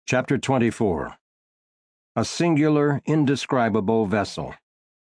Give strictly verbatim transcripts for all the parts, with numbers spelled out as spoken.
Chapter twenty-four. A Singular, Indescribable Vessel.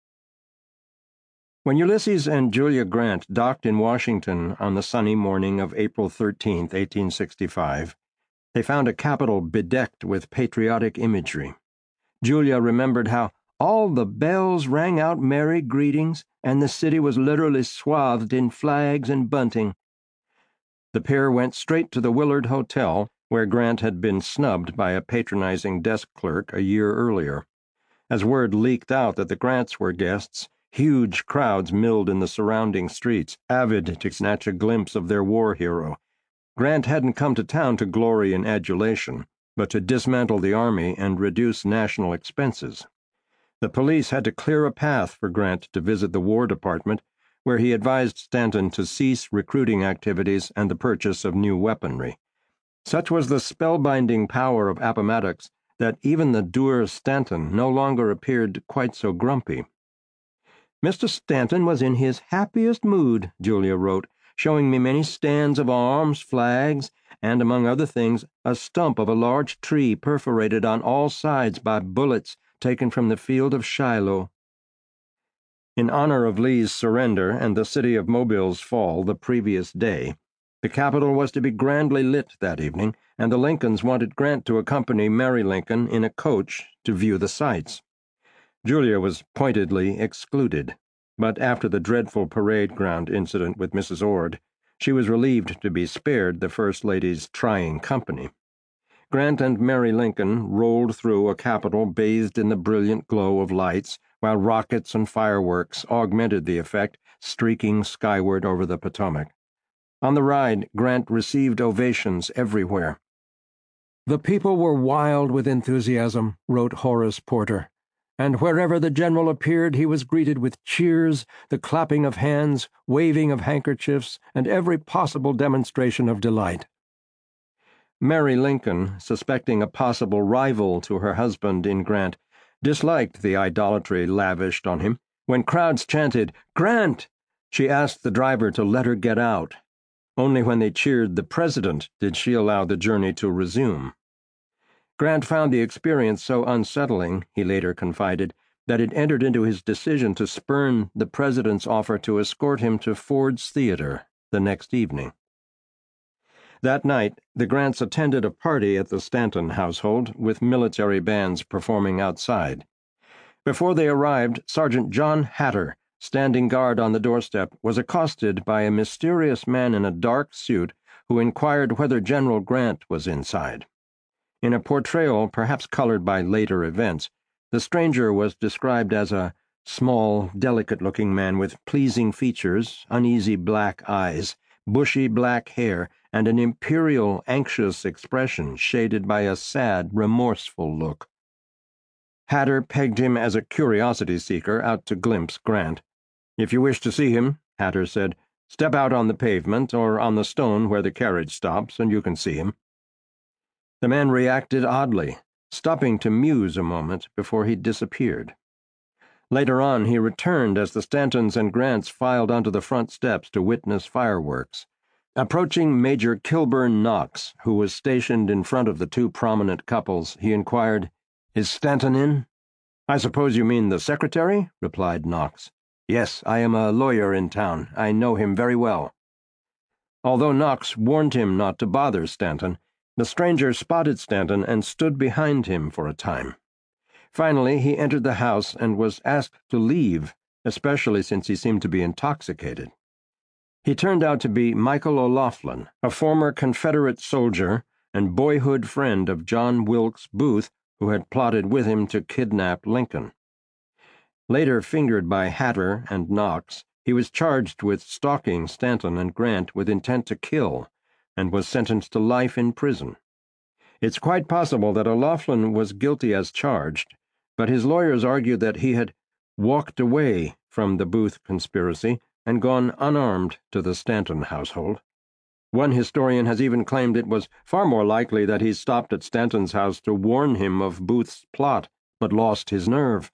When Ulysses and Julia Grant docked in Washington on the sunny morning of April thirteenth, eighteen sixty-five, they found a Capitol bedecked with patriotic imagery. Julia remembered how all the bells rang out merry greetings and the city was literally swathed in flags and bunting. The pair went straight to the Willard Hotel, where Grant had been snubbed by a patronizing desk clerk a year earlier. As word leaked out that the Grants were guests, huge crowds milled in the surrounding streets, avid to snatch a glimpse of their war hero. Grant hadn't come to town to glory in adulation, but to dismantle the army and reduce national expenses. The police had to clear a path for Grant to visit the War Department, where he advised Stanton to cease recruiting activities and the purchase of new weaponry. Such was the spellbinding power of Appomattox that even the dour Stanton no longer appeared quite so grumpy. "Mister Stanton was in his happiest mood," Julia wrote, "showing me many stands of arms, flags, and, among other things, a stump of a large tree perforated on all sides by bullets taken from the field of Shiloh." In honor of Lee's surrender and the city of Mobile's fall the previous day, the Capitol was to be grandly lit that evening, and the Lincolns wanted Grant to accompany Mary Lincoln in a coach to view the sights. Julia was pointedly excluded, but after the dreadful parade ground incident with Missus Ord, she was relieved to be spared the First Lady's trying company. Grant and Mary Lincoln rolled through a Capitol bathed in the brilliant glow of lights, while rockets and fireworks augmented the effect, streaking skyward over the Potomac. On the ride, Grant received ovations everywhere. "The people were wild with enthusiasm," wrote Horace Porter, "and wherever the general appeared he was greeted with cheers, the clapping of hands, waving of handkerchiefs, and every possible demonstration of delight." Mary Lincoln, suspecting a possible rival to her husband in Grant, disliked the idolatry lavished on him. When crowds chanted, "Grant!" she asked the driver to let her get out. Only when they cheered the president did she allow the journey to resume. Grant found the experience so unsettling, he later confided, that it entered into his decision to spurn the president's offer to escort him to Ford's Theater the next evening. That night, the Grants attended a party at the Stanton household, with military bands performing outside. Before they arrived, Sergeant John Hatter, standing guard on the doorstep, was accosted by a mysterious man in a dark suit who inquired whether General Grant was inside. In a portrayal perhaps colored by later events, the stranger was described as a small, delicate-looking man with pleasing features, uneasy black eyes, bushy black hair, and an imperial, anxious expression shaded by a sad, remorseful look. Hatter pegged him as a curiosity-seeker out to glimpse Grant. "If you wish to see him," Hatter said, "step out on the pavement or on the stone where the carriage stops, and you can see him." The man reacted oddly, stopping to muse a moment before he disappeared. Later on, he returned as the Stantons and Grants filed onto the front steps to witness fireworks. Approaching Major Kilburn Knox, who was stationed in front of the two prominent couples, he inquired, "Is Stanton in?" "I suppose you mean the secretary?" replied Knox. "Yes, I am a lawyer in town. I know him very well." Although Knox warned him not to bother Stanton, the stranger spotted Stanton and stood behind him for a time. Finally, he entered the house and was asked to leave, especially since he seemed to be intoxicated. He turned out to be Michael O'Laughlin, a former Confederate soldier and boyhood friend of John Wilkes Booth, who had plotted with him to kidnap Lincoln. Later fingered by Hatter and Knox, he was charged with stalking Stanton and Grant with intent to kill, and was sentenced to life in prison. It's quite possible that O'Laughlin was guilty as charged, but his lawyers argued that he had walked away from the Booth conspiracy and gone unarmed to the Stanton household. One historian has even claimed it was far more likely that he stopped at Stanton's house to warn him of Booth's plot, but lost his nerve.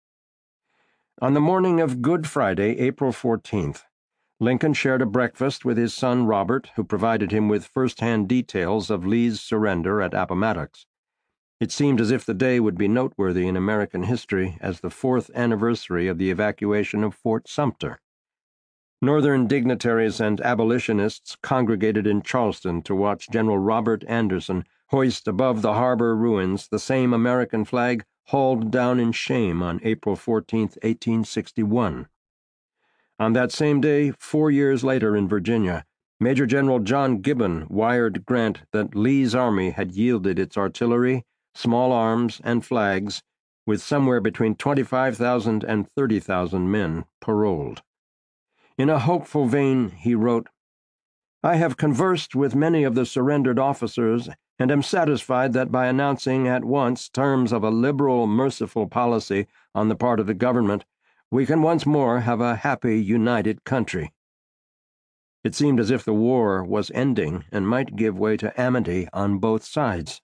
On the morning of Good Friday, April fourteenth, Lincoln shared a breakfast with his son Robert, who provided him with first-hand details of Lee's surrender at Appomattox. It seemed as if the day would be noteworthy in American history as the fourth anniversary of the evacuation of Fort Sumter. Northern dignitaries and abolitionists congregated in Charleston to watch General Robert Anderson hoist above the harbor ruins the same American flag hauled down in shame on April fourteenth, eighteen sixty-one. On that same day, four years later in Virginia, Major General John Gibbon wired Grant that Lee's army had yielded its artillery, small arms, and flags, with somewhere between twenty-five thousand and thirty thousand men paroled. In a hopeful vein, he wrote, "I have conversed with many of the surrendered officers and am satisfied that by announcing at once terms of a liberal, merciful policy on the part of the government, we can once more have a happy, united country." It seemed as if the war was ending and might give way to amity on both sides.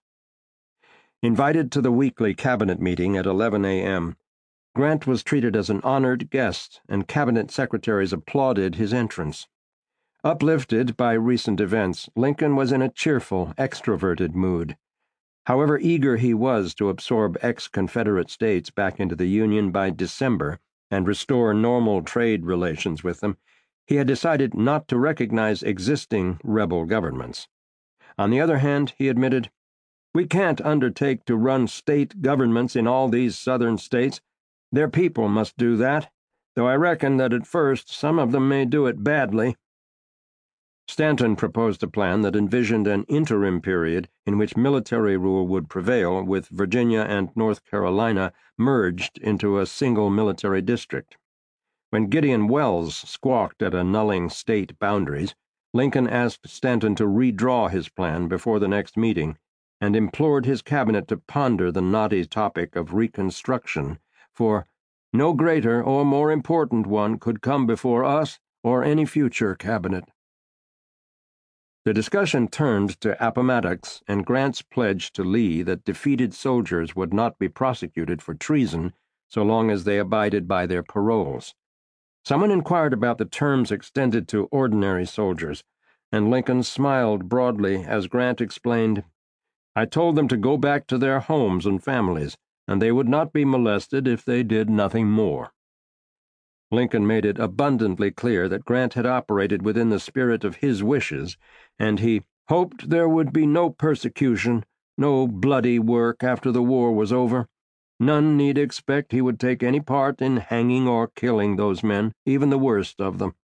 Invited to the weekly cabinet meeting at eleven a m, Grant was treated as an honored guest, and cabinet secretaries applauded his entrance. Uplifted by recent events, Lincoln was in a cheerful, extroverted mood. However eager he was to absorb ex-Confederate states back into the Union by December and restore normal trade relations with them, he had decided not to recognize existing rebel governments. On the other hand, he admitted, "We can't undertake to run state governments in all these southern states. Their people must do that, though I reckon that at first some of them may do it badly." Stanton proposed a plan that envisioned an interim period in which military rule would prevail, with Virginia and North Carolina merged into a single military district. When Gideon Welles squawked at annulling state boundaries, Lincoln asked Stanton to redraw his plan before the next meeting and implored his cabinet to ponder the knotty topic of Reconstruction, for no greater or more important one could come before us or any future cabinet. The discussion turned to Appomattox and Grant's pledge to Lee that defeated soldiers would not be prosecuted for treason so long as they abided by their paroles. Someone inquired about the terms extended to ordinary soldiers, and Lincoln smiled broadly as Grant explained, "I told them to go back to their homes and families, and they would not be molested if they did nothing more." Lincoln made it abundantly clear that Grant had operated within the spirit of his wishes, and he hoped there would be no persecution, no bloody work after the war was over. None need expect he would take any part in hanging or killing those men, even the worst of them.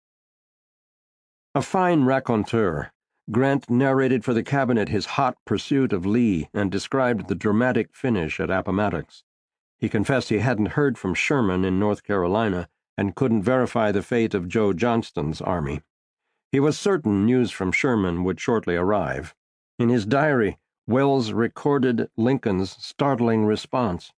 A fine raconteur, Grant narrated for the cabinet his hot pursuit of Lee and described the dramatic finish at Appomattox. He confessed he hadn't heard from Sherman in North Carolina and couldn't verify the fate of Joe Johnston's army. He was certain news from Sherman would shortly arrive. In his diary, Welles recorded Lincoln's startling response.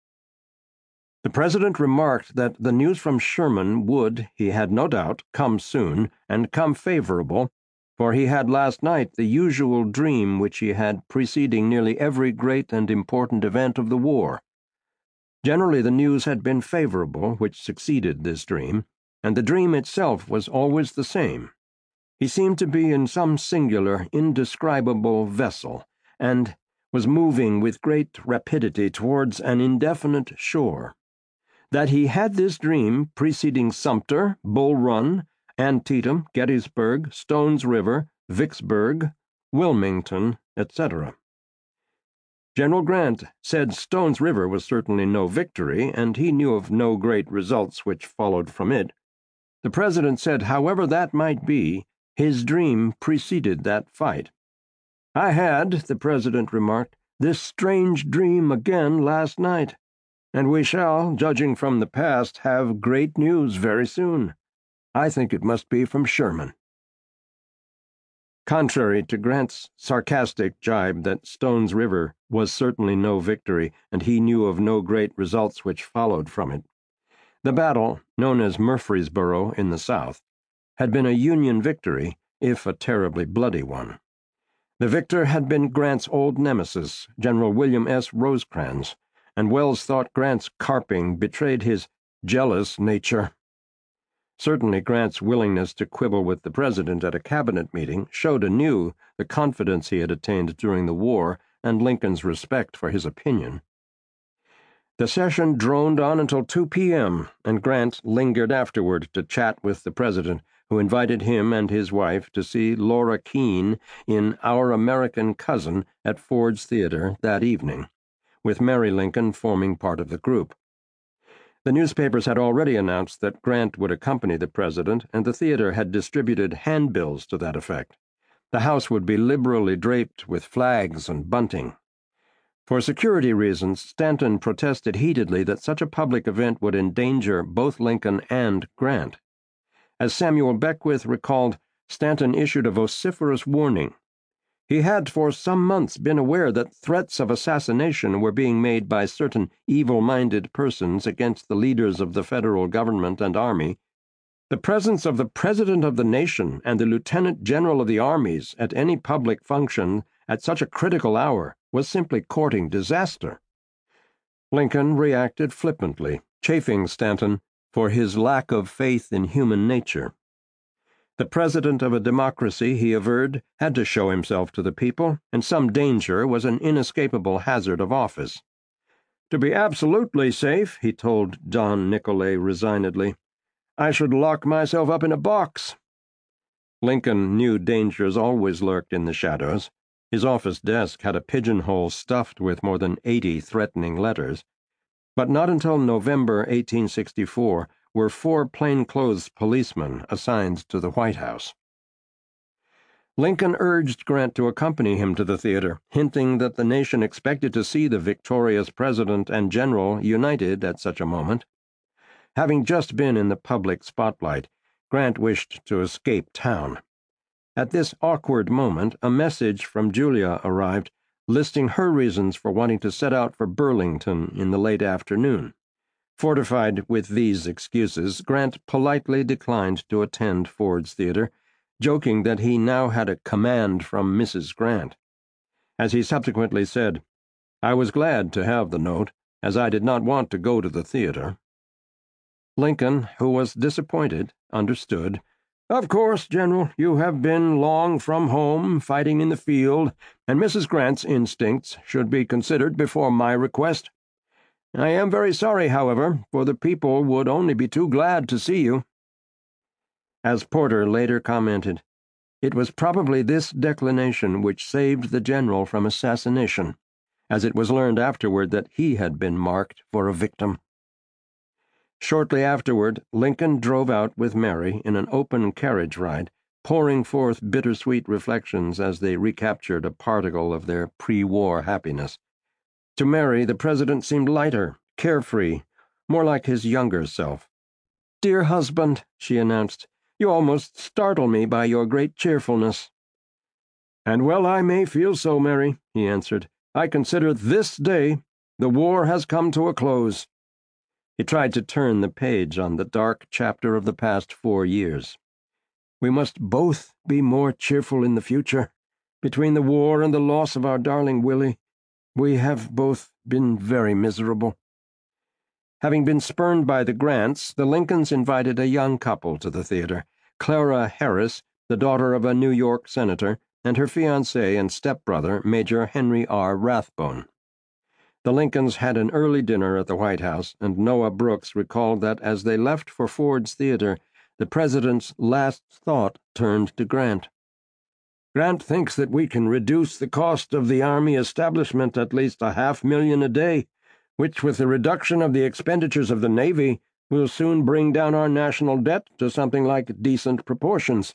The president remarked that the news from Sherman would, he had no doubt, come soon, and come favorable, for he had last night the usual dream which he had preceding nearly every great and important event of the war. Generally the news had been favorable which succeeded this dream, and the dream itself was always the same. He seemed to be in some singular, indescribable vessel, and was moving with great rapidity towards an indefinite shore. That he had this dream preceding Sumter, Bull Run, Antietam, Gettysburg, Stones River, Vicksburg, Wilmington, et cetera. General Grant said Stones River was certainly no victory, and he knew of no great results which followed from it. The president said, however that might be, his dream preceded that fight. "I had," the president remarked, "this strange dream again last night, and we shall, judging from the past, have great news very soon. I think it must be from Sherman." Contrary to Grant's sarcastic jibe that Stones River was certainly no victory and he knew of no great results which followed from it, the battle, known as Murfreesboro in the South, had been a Union victory, if a terribly bloody one. The victor had been Grant's old nemesis, General William S. Rosecrans, and Welles thought Grant's carping betrayed his jealous nature. Certainly Grant's willingness to quibble with the president at a cabinet meeting showed anew the confidence he had attained during the war and Lincoln's respect for his opinion. The session droned on until two p.m., and Grant lingered afterward to chat with the president, who invited him and his wife to see Laura Keene in Our American Cousin at Ford's Theater that evening, with Mary Lincoln forming part of the group. The newspapers had already announced that Grant would accompany the president, and the theater had distributed handbills to that effect. The house would be liberally draped with flags and bunting. For security reasons, Stanton protested heatedly that such a public event would endanger both Lincoln and Grant. As Samuel Beckwith recalled, Stanton issued a vociferous warning. He had for some months been aware that threats of assassination were being made by certain evil-minded persons against the leaders of the federal government and army. The presence of the President of the nation and the Lieutenant General of the armies at any public function at such a critical hour was simply courting disaster. Lincoln reacted flippantly, chaffing Stanton for his lack of faith in human nature. The president of a democracy, he averred, had to show himself to the people, and some danger was an inescapable hazard of office. To be absolutely safe, he told John Nicolay resignedly, I should lock myself up in a box. Lincoln knew dangers always lurked in the shadows. His office desk had a pigeonhole stuffed with more than eighty threatening letters. But not until November eighteen sixty-four were four plainclothes policemen assigned to the White House. Lincoln urged Grant to accompany him to the theater, hinting that the nation expected to see the victorious president and general united at such a moment. Having just been in the public spotlight, Grant wished to escape town. At this awkward moment, a message from Julia arrived, listing her reasons for wanting to set out for Burlington in the late afternoon. Fortified with these excuses, Grant politely declined to attend Ford's Theater, joking that he now had a command from Missus Grant. As he subsequently said, I was glad to have the note, as I did not want to go to the theater. Lincoln, who was disappointed, understood. Of course, General, you have been long from home, fighting in the field, and Missus Grant's instincts should be considered before my request. I am very sorry, however, for the people would only be too glad to see you. As Porter later commented, it was probably this declination which saved the general from assassination, as it was learned afterward that he had been marked for a victim. Shortly afterward, Lincoln drove out with Mary in an open carriage ride, pouring forth bittersweet reflections as they recaptured a particle of their pre-war happiness. To Mary, the president seemed lighter, carefree, more like his younger self. "Dear husband," she announced, "you almost startle me by your great cheerfulness." "And well I may feel so, Mary," he answered. "I consider this day the war has come to a close." He tried to turn the page on the dark chapter of the past four years. "We must both be more cheerful in the future. Between the war and the loss of our darling Willie, we have both been very miserable." Having been spurned by the Grants, the Lincolns invited a young couple to the theater, Clara Harris, the daughter of a New York senator, and her fiancé and stepbrother, Major Henry R. Rathbone. The Lincolns had an early dinner at the White House, and Noah Brooks recalled that as they left for Ford's Theater, the president's last thought turned to Grant. "Grant thinks that we can reduce the cost of the Army establishment at least a half million a day, which, with the reduction of the expenditures of the Navy, will soon bring down our national debt to something like decent proportions."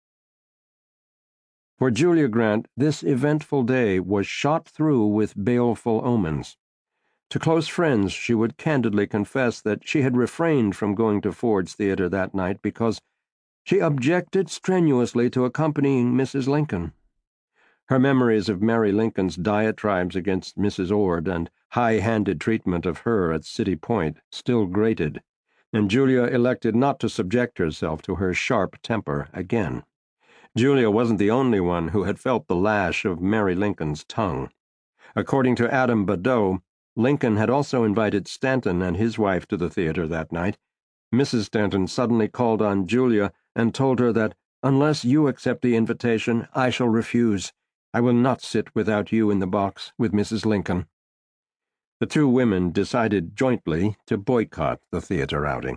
For Julia Grant, this eventful day was shot through with baleful omens. To close friends, she would candidly confess that she had refrained from going to Ford's Theater that night because she objected strenuously to accompanying Missus Lincoln. Her memories of Mary Lincoln's diatribes against Missus Ord and high-handed treatment of her at City Point still grated, and Julia elected not to subject herself to her sharp temper again. Julia wasn't the only one who had felt the lash of Mary Lincoln's tongue. According to Adam Badeau, Lincoln had also invited Stanton and his wife to the theater that night. Missus Stanton suddenly called on Julia and told her that, "Unless you accept the invitation, I shall refuse. I will not sit without you in the box with Missus Lincoln." The two women decided jointly to boycott the theater outing.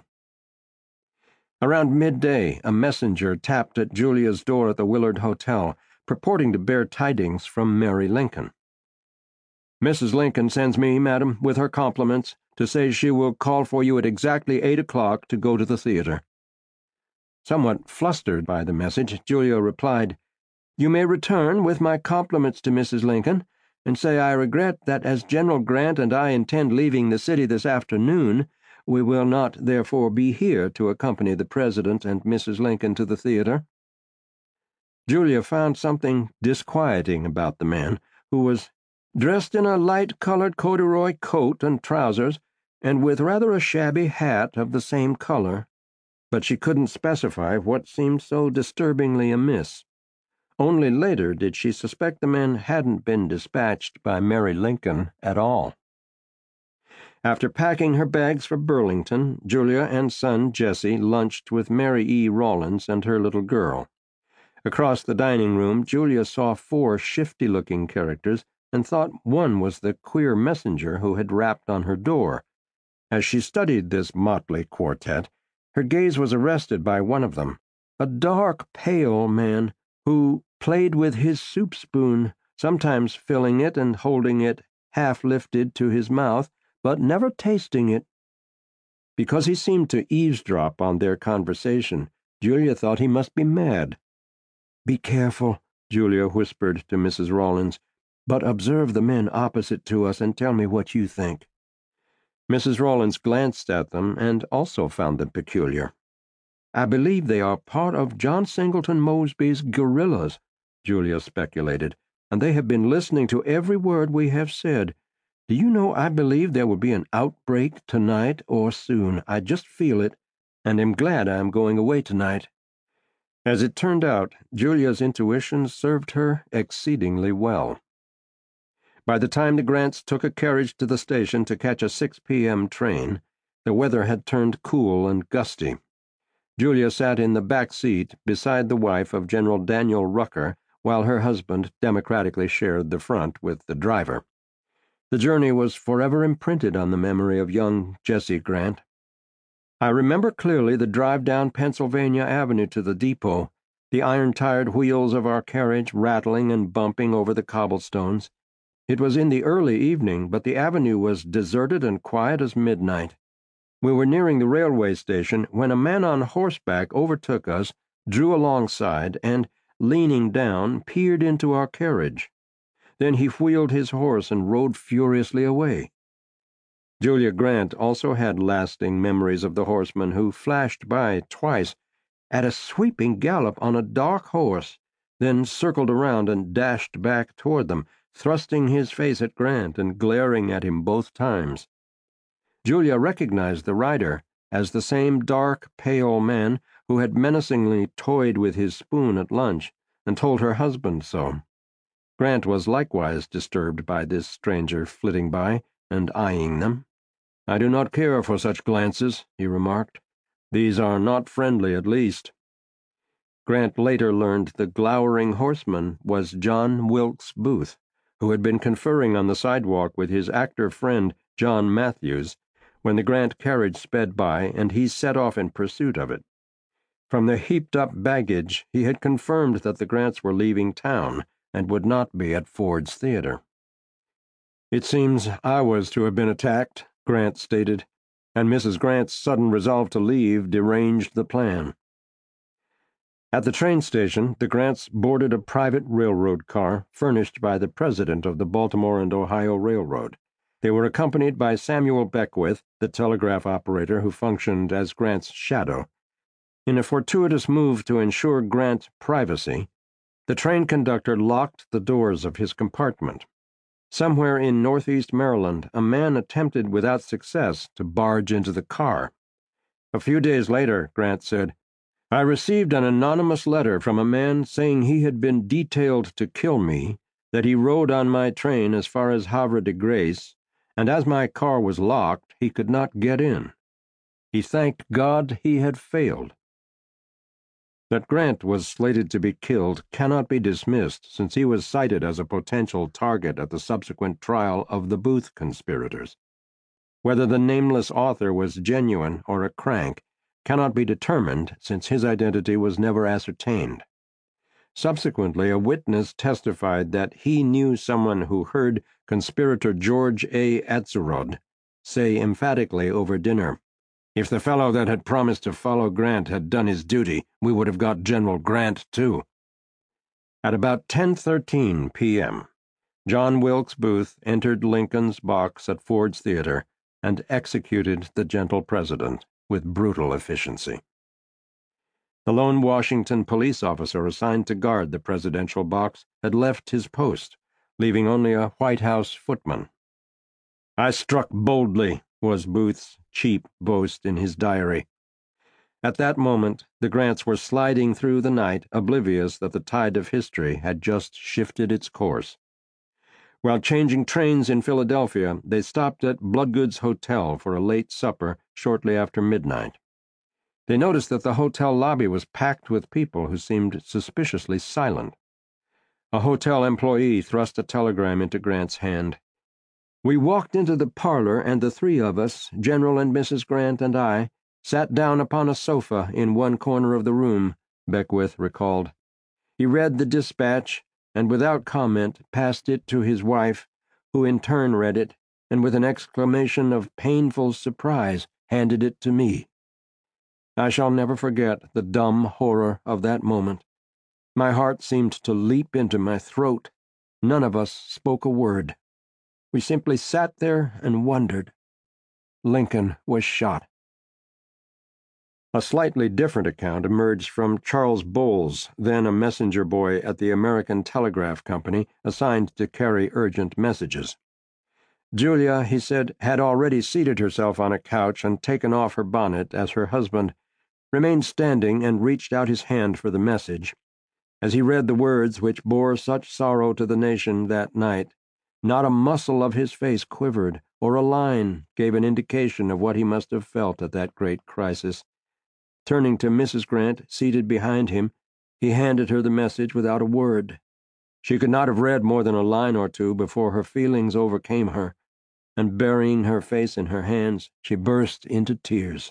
Around midday, a messenger tapped at Julia's door at the Willard Hotel, purporting to bear tidings from Mary Lincoln. "Missus Lincoln sends me, madam, with her compliments, to say she will call for you at exactly eight o'clock to go to the theater." Somewhat flustered by the message, Julia replied, "You may return with my compliments to Missus Lincoln, and say I regret that as General Grant and I intend leaving the city this afternoon, we will not therefore be here to accompany the President and Missus Lincoln to the theater." Julia found something disquieting about the man, who was dressed in a light-colored corduroy coat and trousers, and with rather a shabby hat of the same color, but she couldn't specify what seemed so disturbingly amiss. Only later did she suspect the man hadn't been dispatched by Mary Lincoln at all. After packing her bags for Burlington, Julia and son Jesse lunched with Mary E. Rawlins and her little girl. Across the dining room, Julia saw four shifty-looking characters and thought one was the queer messenger who had rapped on her door. As she studied this motley quartet, her gaze was arrested by one of them, a dark, pale man who played with his soup spoon, sometimes filling it and holding it half lifted to his mouth, but never tasting it. Because he seemed to eavesdrop on their conversation, Julia thought he must be mad. "Be careful," Julia whispered to Missus Rawlins, "but observe the men opposite to us and tell me what you think." Missus Rawlins glanced at them and also found them peculiar. "I believe they are part of John Singleton Mosby's guerrillas," Julia speculated, "and they have been listening to every word we have said. Do you know, I believe there will be an outbreak tonight or soon. I just feel it, and am glad I am going away tonight." As it turned out, Julia's intuition served her exceedingly well. By the time the Grants took a carriage to the station to catch a six p m train, the weather had turned cool and gusty. Julia sat in the back seat beside the wife of General Daniel Rucker, while her husband democratically shared the front with the driver. The journey was forever imprinted on the memory of young Jesse Grant. "I remember clearly the drive down Pennsylvania Avenue to the depot, the iron-tired wheels of our carriage rattling and bumping over the cobblestones. It was in the early evening, but the avenue was deserted and quiet as midnight. We were nearing the railway station when a man on horseback overtook us, drew alongside, and, leaning down, peered into our carriage. Then he wheeled his horse and rode furiously away." Julia Grant also had lasting memories of the horseman who flashed by twice at a sweeping gallop on a dark horse, then circled around and dashed back toward them, thrusting his face at Grant and glaring at him both times. Julia recognized the rider as the same dark, pale man who had menacingly toyed with his spoon at lunch and told her husband so. Grant was likewise disturbed by this stranger flitting by and eyeing them. "I do not care for such glances," he remarked. "These are not friendly, at least." Grant later learned the glowering horseman was John Wilkes Booth, who had been conferring on the sidewalk with his actor friend John Matthews when the Grant carriage sped by and he set off in pursuit of it. From the heaped-up baggage, he had confirmed that the Grants were leaving town and would not be at Ford's Theater. "It seems I was to have been attacked," Grant stated, "and Missus Grant's sudden resolve to leave deranged the plan." At the train station, the Grants boarded a private railroad car furnished by the president of the Baltimore and Ohio Railroad. They were accompanied by Samuel Beckwith, the telegraph operator who functioned as Grant's shadow. In a fortuitous move to ensure Grant privacy, the train conductor locked the doors of his compartment. Somewhere in northeast Maryland, a man attempted without success to barge into the car. A few days later, Grant said, "I received an anonymous letter from a man saying he had been detailed to kill me, that he rode on my train as far as Havre de Grace, and as my car was locked, he could not get in. He thanked God he had failed." That Grant was slated to be killed cannot be dismissed, since he was cited as a potential target at the subsequent trial of the Booth conspirators. Whether the nameless author was genuine or a crank cannot be determined, since his identity was never ascertained. Subsequently, a witness testified that he knew someone who heard conspirator George A. Atzerodt say emphatically over dinner, "If the fellow that had promised to follow Grant had done his duty, we would have got General Grant, too." At about ten thirteen p.m., John Wilkes Booth entered Lincoln's box at Ford's Theater and executed the gentle president with brutal efficiency. The lone Washington police officer assigned to guard the presidential box had left his post, leaving only a White House footman. "I struck boldly," was Booth's cheap boast in his diary. At that moment, the Grants were sliding through the night, oblivious that the tide of history had just shifted its course. While changing trains in Philadelphia, they stopped at Bloodgood's Hotel for a late supper shortly after midnight. They noticed that the hotel lobby was packed with people who seemed suspiciously silent. A hotel employee thrust a telegram into Grant's hand. "We walked into the parlor, and the three of us, General and Missus Grant and I, sat down upon a sofa in one corner of the room," Beckwith recalled. He read the dispatch, and without comment passed it to his wife, who in turn read it, and with an exclamation of painful surprise handed it to me. I shall never forget the dumb horror of that moment. My heart seemed to leap into my throat. None of us spoke a word. We simply sat there and wondered. Lincoln was shot. A slightly different account emerged from Charles Bowles, then a messenger boy at the American Telegraph Company, assigned to carry urgent messages. Julia, he said, had already seated herself on a couch and taken off her bonnet as her husband remained standing and reached out his hand for the message. As he read the words which bore such sorrow to the nation that night, not a muscle of his face quivered, or a line gave an indication of what he must have felt at that great crisis. Turning to Missus Grant, seated behind him, he handed her the message without a word. She could not have read more than a line or two before her feelings overcame her, and burying her face in her hands, she burst into tears.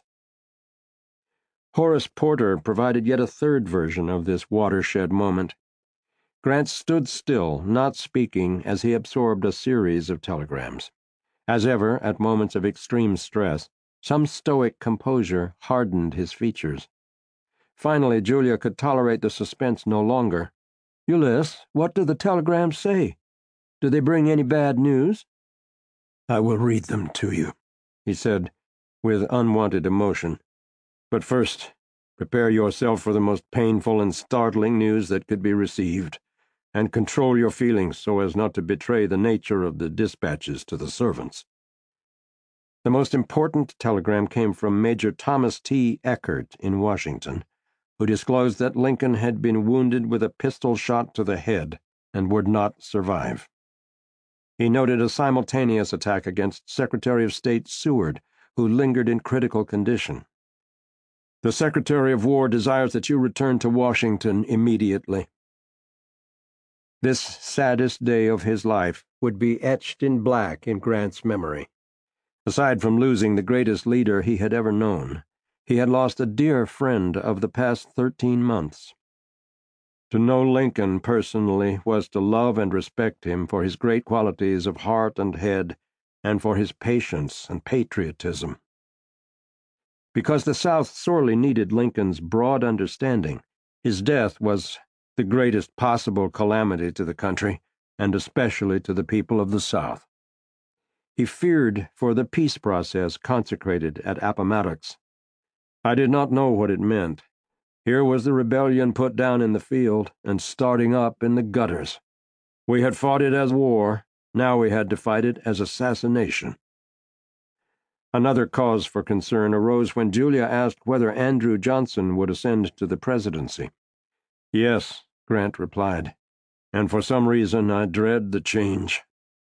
Horace Porter provided yet a third version of this watershed moment. Grant stood still, not speaking, as he absorbed a series of telegrams. As ever, at moments of extreme stress, some stoic composure hardened his features. Finally, Julia could tolerate the suspense no longer. "Ulysses, what do the telegrams say? Do they bring any bad news?" "I will read them to you," he said, with unwanted emotion. "But first, prepare yourself for the most painful and startling news that could be received, and control your feelings so as not to betray the nature of the dispatches to the servants." The most important telegram came from Major Thomas T. Eckert in Washington, who disclosed that Lincoln had been wounded with a pistol shot to the head and would not survive. He noted a simultaneous attack against Secretary of State Seward, who lingered in critical condition. "The Secretary of War desires that you return to Washington immediately." This saddest day of his life would be etched in black in Grant's memory. Aside from losing the greatest leader he had ever known, he had lost a dear friend of the past thirteen months. To know Lincoln personally was to love and respect him for his great qualities of heart and head, and for his patience and patriotism. Because the South sorely needed Lincoln's broad understanding, his death was the greatest possible calamity to the country, and especially to the people of the South. He feared for the peace process consecrated at Appomattox. "I did not know what it meant. Here was the rebellion put down in the field and starting up in the gutters. We had fought it as war, now we had to fight it as assassination." Another cause for concern arose when Julia asked whether Andrew Johnson would ascend to the presidency. "Yes," Grant replied, "and for some reason I dread the change."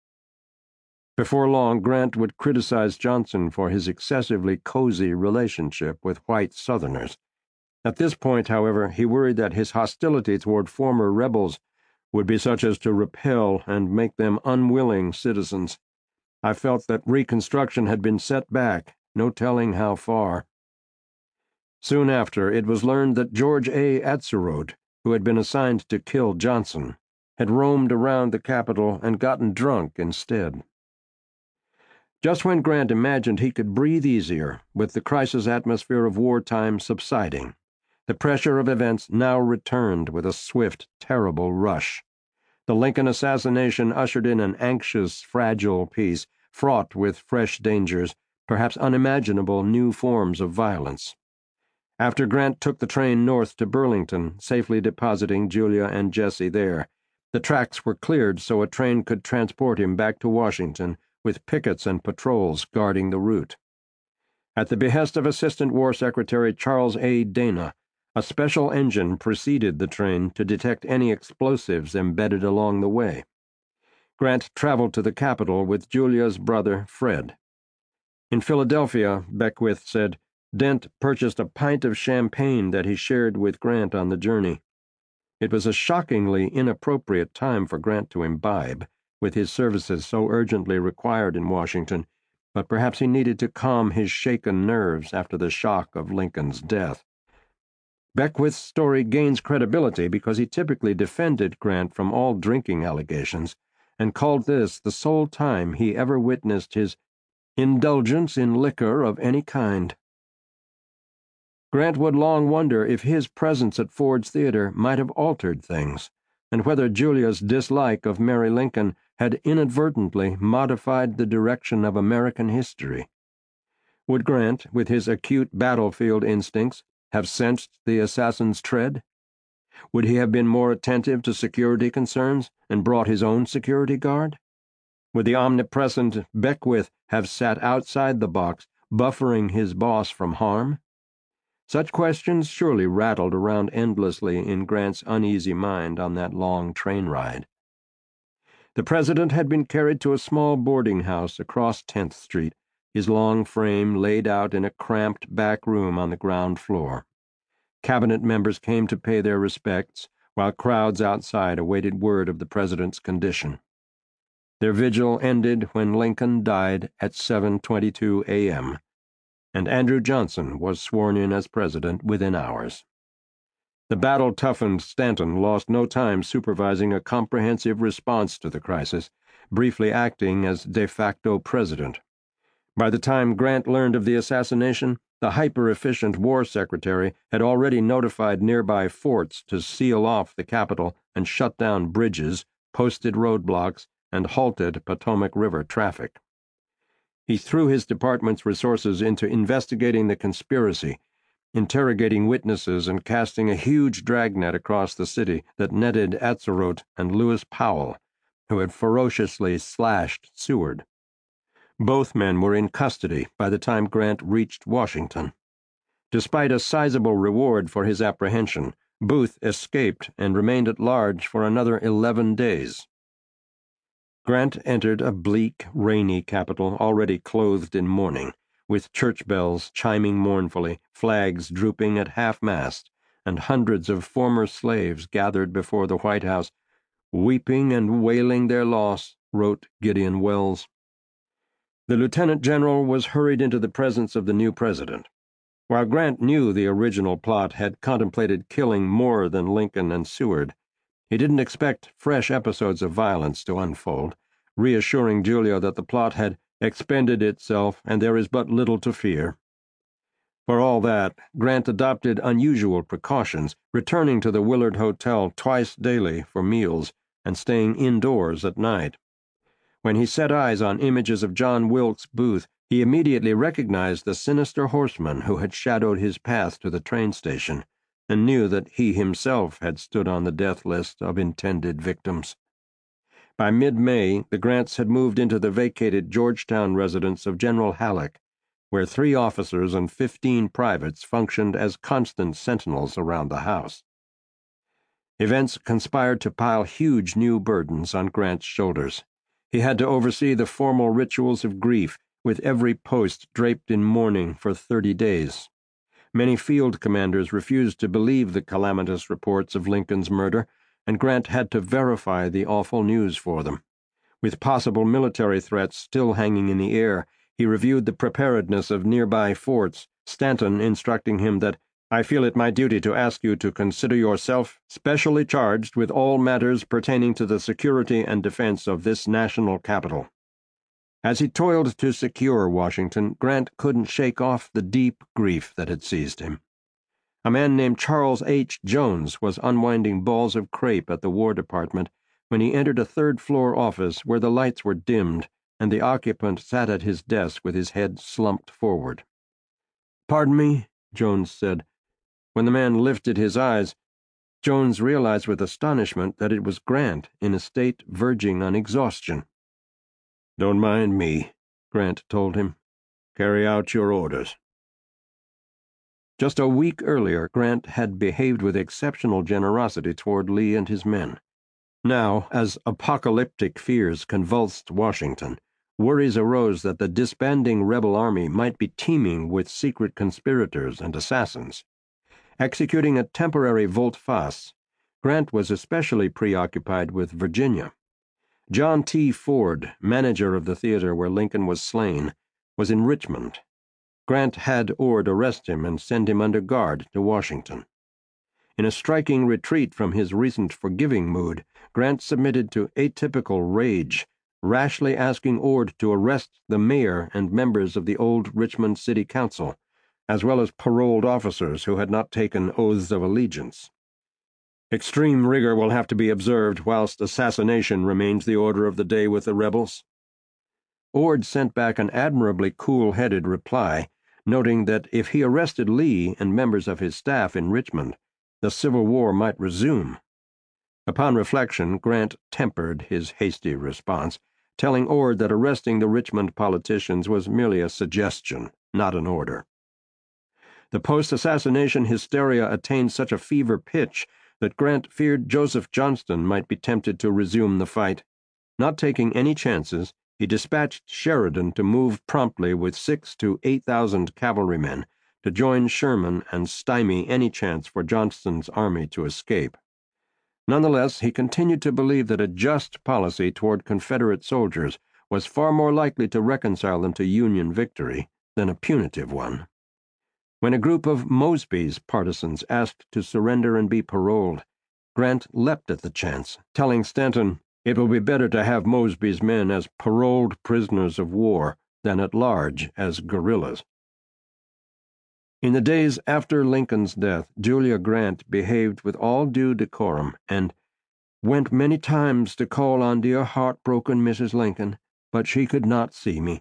Before long, Grant would criticize Johnson for his excessively cozy relationship with white Southerners. At this point, however, he worried that his hostility toward former rebels would be such as to repel and make them unwilling citizens. I felt that Reconstruction had been set back, no telling how far. Soon after, it was learned that George A. Atzerodt, who had been assigned to kill Johnson, had roamed around the capital and gotten drunk instead. Just when Grant imagined he could breathe easier, with the crisis atmosphere of wartime subsiding, the pressure of events now returned with a swift, terrible rush. The Lincoln assassination ushered in an anxious, fragile peace, fraught with fresh dangers, perhaps unimaginable new forms of violence. After Grant took the train north to Burlington, safely depositing Julia and Jesse there, the tracks were cleared so a train could transport him back to Washington, with pickets and patrols guarding the route. At the behest of Assistant War Secretary Charles A. Dana, a special engine preceded the train to detect any explosives embedded along the way. Grant traveled to the capital with Julia's brother, Fred. In Philadelphia, Beckwith said, Dent purchased a pint of champagne that he shared with Grant on the journey. It was a shockingly inappropriate time for Grant to imbibe, with his services so urgently required in Washington, but perhaps he needed to calm his shaken nerves after the shock of Lincoln's death. Beckwith's story gains credibility because he typically defended Grant from all drinking allegations, and called this the sole time he ever witnessed his indulgence in liquor of any kind. Grant would long wonder if his presence at Ford's Theater might have altered things, and whether Julia's dislike of Mary Lincoln had inadvertently modified the direction of American history. Would Grant, with his acute battlefield instincts, have sensed the assassin's tread? Would he have been more attentive to security concerns and brought his own security guard? Would the omnipresent Beckwith have sat outside the box, buffering his boss from harm? Such questions surely rattled around endlessly in Grant's uneasy mind on that long train ride. The president had been carried to a small boarding house across tenth Street, his long frame laid out in a cramped back room on the ground floor. Cabinet members came to pay their respects, while crowds outside awaited word of the president's condition. Their vigil ended when Lincoln died at seven twenty-two a m, and Andrew Johnson was sworn in as president within hours. The battle-toughened Stanton lost no time supervising a comprehensive response to the crisis, briefly acting as de facto president. By the time Grant learned of the assassination, the hyper-efficient War Secretary had already notified nearby forts to seal off the capital and shut down bridges, posted roadblocks, and halted Potomac River traffic. He threw his department's resources into investigating the conspiracy, interrogating witnesses and casting a huge dragnet across the city that netted Atzerodt and Lewis Powell, who had ferociously slashed Seward. Both men were in custody by the time Grant reached Washington. Despite a sizable reward for his apprehension, Booth escaped and remained at large for another eleven days. Grant entered a bleak, rainy capital already clothed in mourning, with church bells chiming mournfully, flags drooping at half-mast, and hundreds of former slaves gathered before the White House, weeping and wailing their loss, wrote Gideon Welles. The lieutenant general was hurried into the presence of the new president. While Grant knew the original plot had contemplated killing more than Lincoln and Seward, he didn't expect fresh episodes of violence to unfold, reassuring Julia that the plot had expended itself and there is but little to fear. For all that, Grant adopted unusual precautions, returning to the Willard Hotel twice daily for meals and staying indoors at night. When he set eyes on images of John Wilkes Booth, he immediately recognized the sinister horseman who had shadowed his path to the train station, and knew that he himself had stood on the death list of intended victims. By mid-May, the Grants had moved into the vacated Georgetown residence of General Halleck, where three officers and fifteen privates functioned as constant sentinels around the house. Events conspired to pile huge new burdens on Grant's shoulders. He had to oversee the formal rituals of grief, with every post draped in mourning for thirty days. Many field commanders refused to believe the calamitous reports of Lincoln's murder, and Grant had to verify the awful news for them. With possible military threats still hanging in the air, he reviewed the preparedness of nearby forts, Stanton instructing him that, "I feel it my duty to ask you to consider yourself specially charged with all matters pertaining to the security and defense of this national capital." As he toiled to secure Washington, Grant couldn't shake off the deep grief that had seized him. A man named Charles H. Jones was unwinding balls of crepe at the War Department when he entered a third-floor office where the lights were dimmed and the occupant sat at his desk with his head slumped forward. "Pardon me," Jones said. When the man lifted his eyes, Jones realized with astonishment that it was Grant in a state verging on exhaustion. "Don't mind me," Grant told him. "Carry out your orders." Just a week earlier, Grant had behaved with exceptional generosity toward Lee and his men. Now, as apocalyptic fears convulsed Washington, worries arose that the disbanding rebel army might be teeming with secret conspirators and assassins. Executing a temporary volte-face, Grant was especially preoccupied with Virginia. John T. Ford, manager of the theater where Lincoln was slain, was in Richmond. Grant had Ord arrest him and send him under guard to Washington. In a striking retreat from his recent forgiving mood, Grant submitted to atypical rage, rashly asking Ord to arrest the mayor and members of the old Richmond City Council, as well as paroled officers who had not taken oaths of allegiance. "Extreme rigor will have to be observed whilst assassination remains the order of the day with the rebels." Ord sent back an admirably cool-headed reply, noting that if he arrested Lee and members of his staff in Richmond, the Civil War might resume. Upon reflection, Grant tempered his hasty response, telling Ord that arresting the Richmond politicians was merely a suggestion, not an order. The post-assassination hysteria attained such a fever pitch that Grant feared Joseph Johnston might be tempted to resume the fight. Not taking any chances, he dispatched Sheridan to move promptly with six to eight thousand cavalrymen to join Sherman and stymie any chance for Johnston's army to escape. Nonetheless, he continued to believe that a just policy toward Confederate soldiers was far more likely to reconcile them to Union victory than a punitive one. When a group of Mosby's partisans asked to surrender and be paroled, Grant leapt at the chance, telling Stanton, "It will be better to have Mosby's men as paroled prisoners of war than at large as guerrillas." In the days after Lincoln's death, Julia Grant behaved with all due decorum and "went many times to call on dear heartbroken Missus Lincoln, but she could not see me."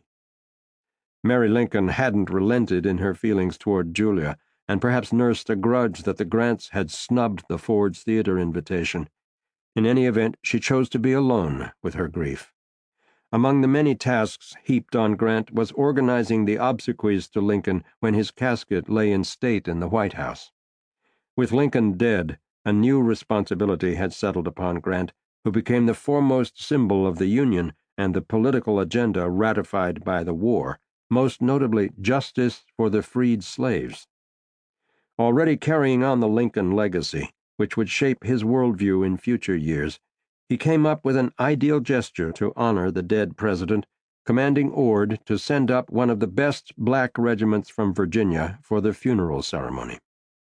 Mary Lincoln hadn't relented in her feelings toward Julia, and perhaps nursed a grudge that the Grants had snubbed the Ford's Theater invitation. In any event, she chose to be alone with her grief. Among the many tasks heaped on Grant was organizing the obsequies to Lincoln when his casket lay in state in the White House. With Lincoln dead, a new responsibility had settled upon Grant, who became the foremost symbol of the Union and the political agenda ratified by the war, most notably justice for the freed slaves. Already carrying on the Lincoln legacy, which would shape his worldview in future years, he came up with an ideal gesture to honor the dead president, commanding Ord to send up one of the best black regiments from Virginia for the funeral ceremony.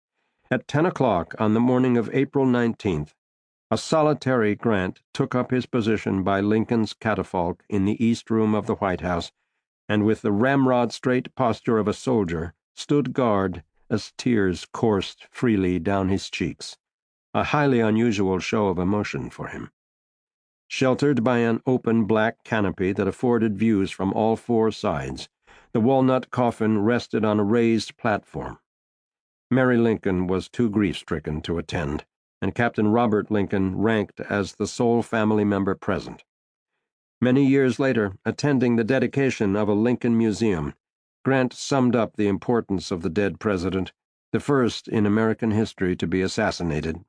At ten o'clock on the morning of April nineteenth, a solitary Grant took up his position by Lincoln's catafalque in the East Room of the White House, and with the ramrod-straight posture of a soldier, stood guard as tears coursed freely down his cheeks, a highly unusual show of emotion for him. Sheltered by an open black canopy that afforded views from all four sides, the walnut coffin rested on a raised platform. Mary Lincoln was too grief-stricken to attend, and Captain Robert Lincoln ranked as the sole family member present. Many years later, attending the dedication of a Lincoln museum, Grant summed up the importance of the dead president, the first in American history to be assassinated.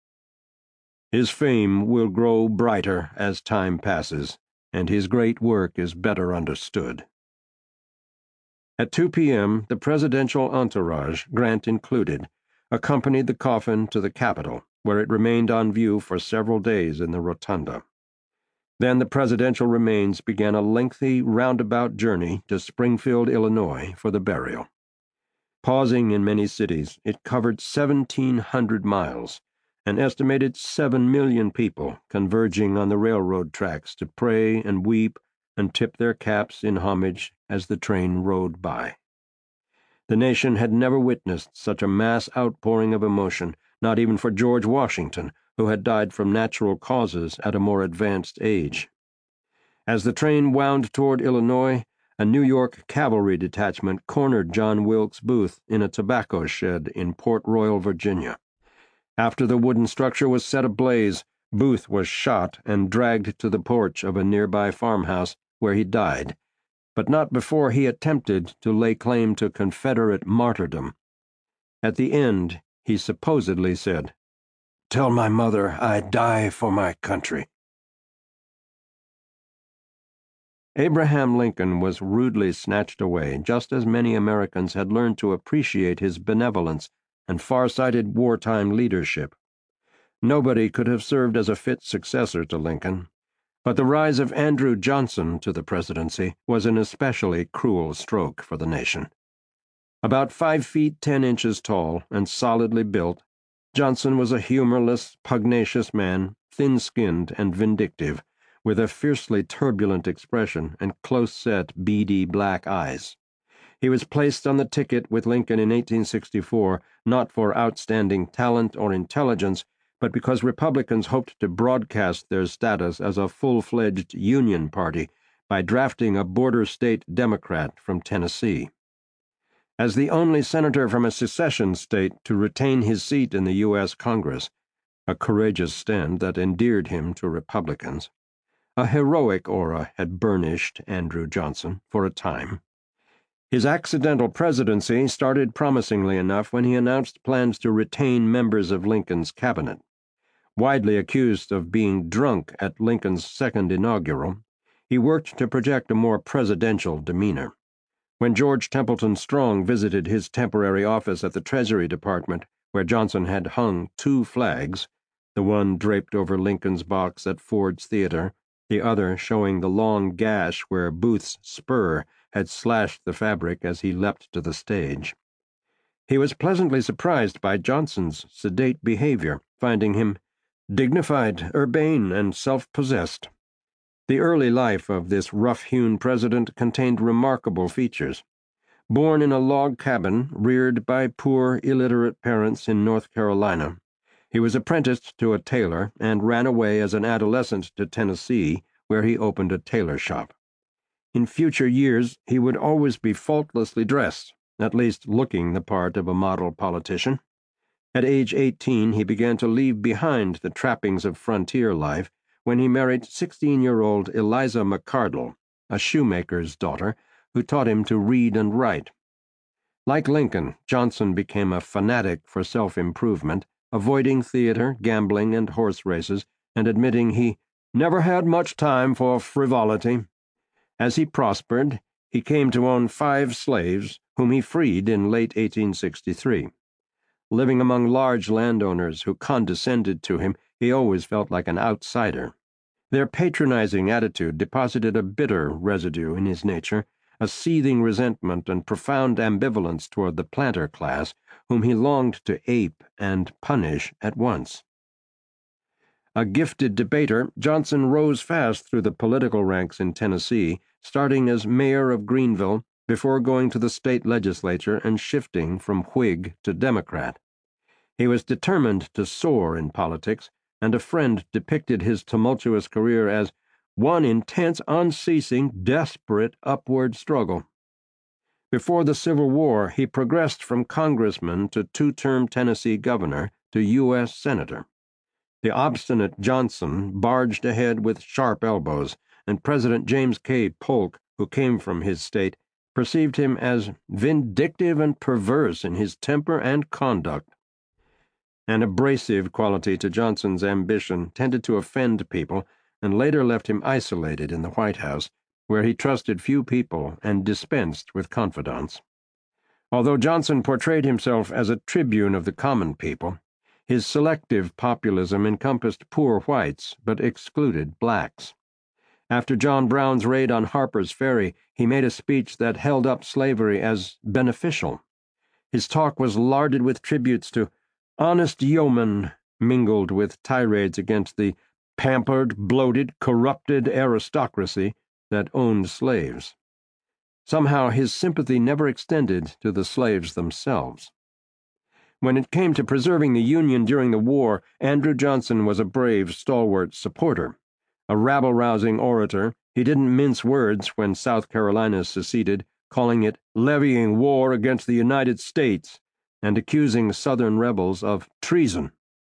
"His fame will grow brighter as time passes, and his great work is better understood." At two p.m., the presidential entourage, Grant included, accompanied the coffin to the Capitol, where it remained on view for several days in the rotunda. Then the presidential remains began a lengthy, roundabout journey to Springfield, Illinois, for the burial. Pausing in many cities, it covered seventeen hundred miles, an estimated seven million people converging on the railroad tracks to pray and weep and tip their caps in homage as the train rode by. The nation had never witnessed such a mass outpouring of emotion, not even for George Washington, who had died from natural causes at a more advanced age. As the train wound toward Illinois, a New York cavalry detachment cornered John Wilkes Booth in a tobacco shed in Port Royal, Virginia. After the wooden structure was set ablaze, Booth was shot and dragged to the porch of a nearby farmhouse, where he died, but not before he attempted to lay claim to Confederate martyrdom. At the end, he supposedly said, "Tell my mother I die for my country." Abraham Lincoln was rudely snatched away, just as many Americans had learned to appreciate his benevolence and far-sighted wartime leadership. Nobody could have served as a fit successor to Lincoln, but the rise of Andrew Johnson to the presidency was an especially cruel stroke for the nation. About five feet ten inches tall and solidly built, Johnson was a humorless, pugnacious man, thin-skinned and vindictive, with a fiercely turbulent expression and close-set, beady black eyes. He was placed on the ticket with Lincoln in eighteen sixty-four not for outstanding talent or intelligence, but because Republicans hoped to broadcast their status as a full-fledged Union party by drafting a border state Democrat from Tennessee. As the only senator from a secession state to retain his seat in the U S Congress, a courageous stand that endeared him to Republicans, a heroic aura had burnished Andrew Johnson for a time. His accidental presidency started promisingly enough when he announced plans to retain members of Lincoln's cabinet. Widely accused of being drunk at Lincoln's second inaugural, he worked to project a more presidential demeanor. When George Templeton Strong visited his temporary office at the Treasury Department, where Johnson had hung two flags, the one draped over Lincoln's box at Ford's Theater, the other showing the long gash where Booth's spur had slashed the fabric as he leapt to the stage, he was pleasantly surprised by Johnson's sedate behavior, finding him dignified, urbane, and self-possessed. The early life of this rough-hewn president contained remarkable features. Born in a log cabin, reared by poor, illiterate parents in North Carolina, he was apprenticed to a tailor and ran away as an adolescent to Tennessee, where he opened a tailor shop. In future years, he would always be faultlessly dressed, at least looking the part of a model politician. At age eighteen, he began to leave behind the trappings of frontier life when he married sixteen-year-old Eliza McCardle, a shoemaker's daughter, who taught him to read and write. Like Lincoln, Johnson became a fanatic for self-improvement, avoiding theater, gambling, and horse races, and admitting he never had much time for frivolity. As he prospered, he came to own five slaves, whom he freed in late eighteen sixty-three. Living among large landowners who condescended to him, he always felt like an outsider. Their patronizing attitude deposited a bitter residue in his nature, a seething resentment and profound ambivalence toward the planter class, whom he longed to ape and punish at once. A gifted debater, Johnson rose fast through the political ranks in Tennessee, starting as mayor of Greenville before going to the state legislature and shifting from Whig to Democrat. He was determined to soar in politics, and a friend depicted his tumultuous career as one intense, unceasing, desperate upward struggle. Before the Civil War, he progressed from congressman to two-term Tennessee governor to U S senator. The obstinate Johnson barged ahead with sharp elbows, and President James K. Polk, who came from his state, perceived him as vindictive and perverse in his temper and conduct. An abrasive quality to Johnson's ambition tended to offend people and later left him isolated in the White House, where he trusted few people and dispensed with confidants. Although Johnson portrayed himself as a tribune of the common people, his selective populism encompassed poor whites but excluded blacks. After John Brown's raid on Harper's Ferry, he made a speech that held up slavery as beneficial. His talk was larded with tributes to honest yeomen, mingled with tirades against the pampered, bloated, corrupted aristocracy that owned slaves. Somehow his sympathy never extended to the slaves themselves. When it came to preserving the Union during the war, Andrew Johnson was a brave, stalwart supporter. A rabble-rousing orator, he didn't mince words when South Carolina seceded, calling it levying war against the United States and accusing Southern rebels of treason.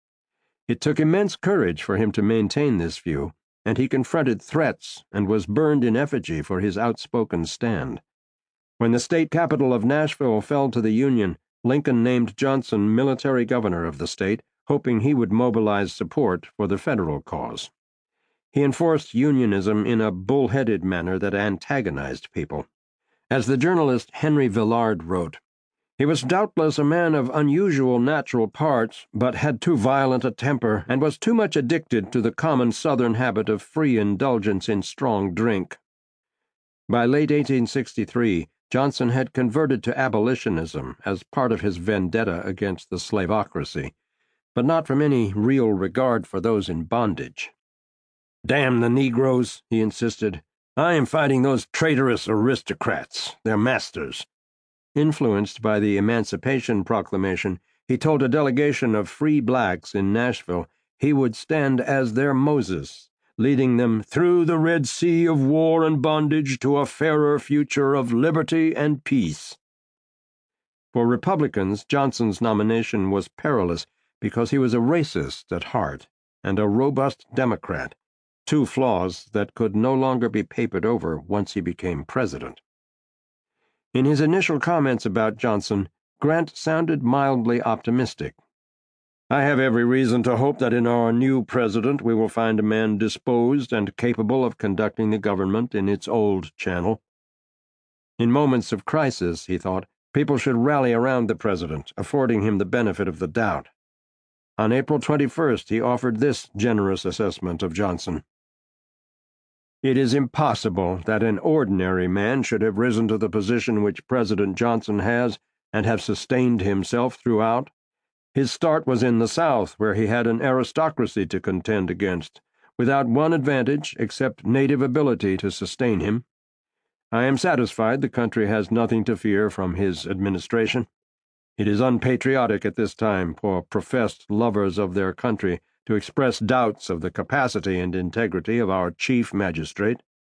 It took immense courage for him to maintain this view, and he confronted threats and was burned in effigy for his outspoken stand. When the state capital of Nashville fell to the Union, Lincoln named Johnson military governor of the state, hoping he would mobilize support for the federal cause. He enforced unionism in a bull-headed manner that antagonized people. As the journalist Henry Villard wrote, "He was doubtless a man of unusual natural parts, but had too violent a temper and was too much addicted to the common Southern habit of free indulgence in strong drink." By late eighteen sixty-three, Johnson had converted to abolitionism as part of his vendetta against the slavocracy, but not from any real regard for those in bondage. "Damn the Negroes," he insisted. "I am fighting those traitorous aristocrats, their masters." Influenced by the Emancipation Proclamation, he told a delegation of free blacks in Nashville he would stand as their Moses, leading them through the Red Sea of war and bondage to a fairer future of liberty and peace. For Republicans, Johnson's nomination was perilous because he was a racist at heart and a robust Democrat, two flaws that could no longer be papered over once he became president. In his initial comments about Johnson, Grant sounded mildly optimistic. "I have every reason to hope that in our new president we will find a man disposed and capable of conducting the government in its old channel." In moments of crisis, he thought, people should rally around the president, affording him the benefit of the doubt. On April twenty-first, he offered this generous assessment of Johnson: "It is impossible that an ordinary man should have risen to the position which President Johnson has and have sustained himself throughout. His start was in the South, where he had an aristocracy to contend against, without one advantage except native ability to sustain him. I am satisfied the country has nothing to fear from his administration. It is unpatriotic at this time for professed lovers of their country to express doubts of the capacity and integrity of our chief magistrate."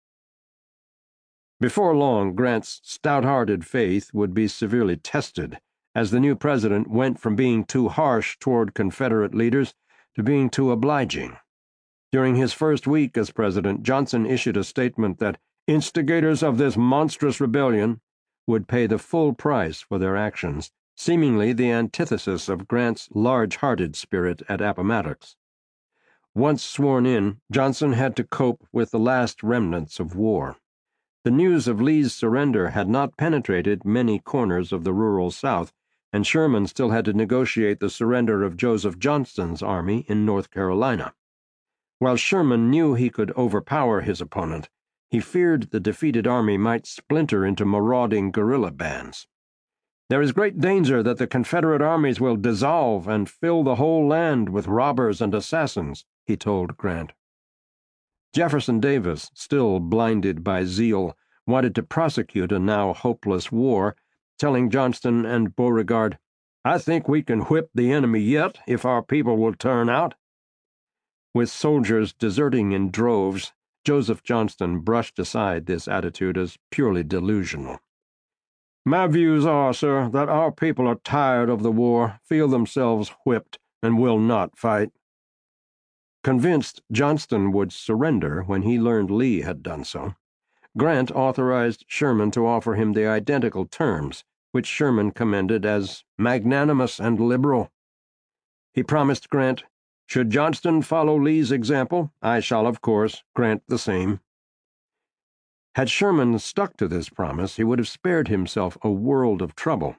Before long, Grant's stout-hearted faith would be severely tested, as the new president went from being too harsh toward Confederate leaders to being too obliging. During his first week as president, Johnson issued a statement that instigators of this monstrous rebellion would pay the full price for their actions, seemingly the antithesis of Grant's large-hearted spirit at Appomattox. Once sworn in, Johnson had to cope with the last remnants of war. The news of Lee's surrender had not penetrated many corners of the rural South, and Sherman still had to negotiate the surrender of Joseph Johnston's army in North Carolina. While Sherman knew he could overpower his opponent, he feared the defeated army might splinter into marauding guerrilla bands. "There is great danger that the Confederate armies will dissolve and fill the whole land with robbers and assassins," he told Grant. Jefferson Davis, still blinded by zeal, wanted to prosecute a now hopeless war, telling Johnston and Beauregard, "I think we can whip the enemy yet if our people will turn out." With soldiers deserting in droves, Joseph Johnston brushed aside this attitude as purely delusional. "My views are, sir, that our people are tired of the war, feel themselves whipped, and will not fight." Convinced Johnston would surrender when he learned Lee had done so, Grant authorized Sherman to offer him the identical terms, which Sherman commended as magnanimous and liberal. He promised Grant, "Should Johnston follow Lee's example, I shall, of course, grant the same." Had Sherman stuck to this promise, he would have spared himself a world of trouble.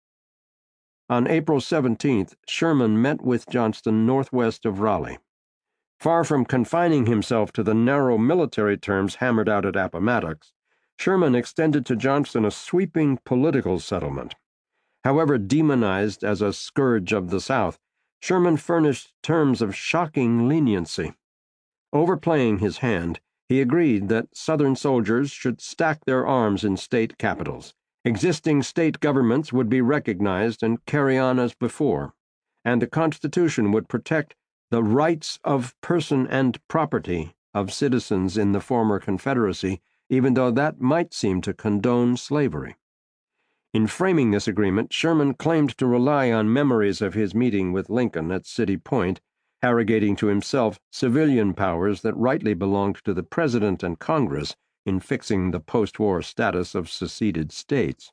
On April seventeenth, Sherman met with Johnston northwest of Raleigh. Far from confining himself to the narrow military terms hammered out at Appomattox, Sherman extended to Johnston a sweeping political settlement. However demonized as a scourge of the South, Sherman furnished terms of shocking leniency. Overplaying his hand, he agreed that Southern soldiers should stack their arms in state capitals. Existing state governments would be recognized and carry on as before, and the Constitution would protect the rights of person and property of citizens in the former Confederacy, even though that might seem to condone slavery. In framing this agreement, Sherman claimed to rely on memories of his meeting with Lincoln at City Point, arrogating to himself civilian powers that rightly belonged to the President and Congress in fixing the post-war status of seceded states.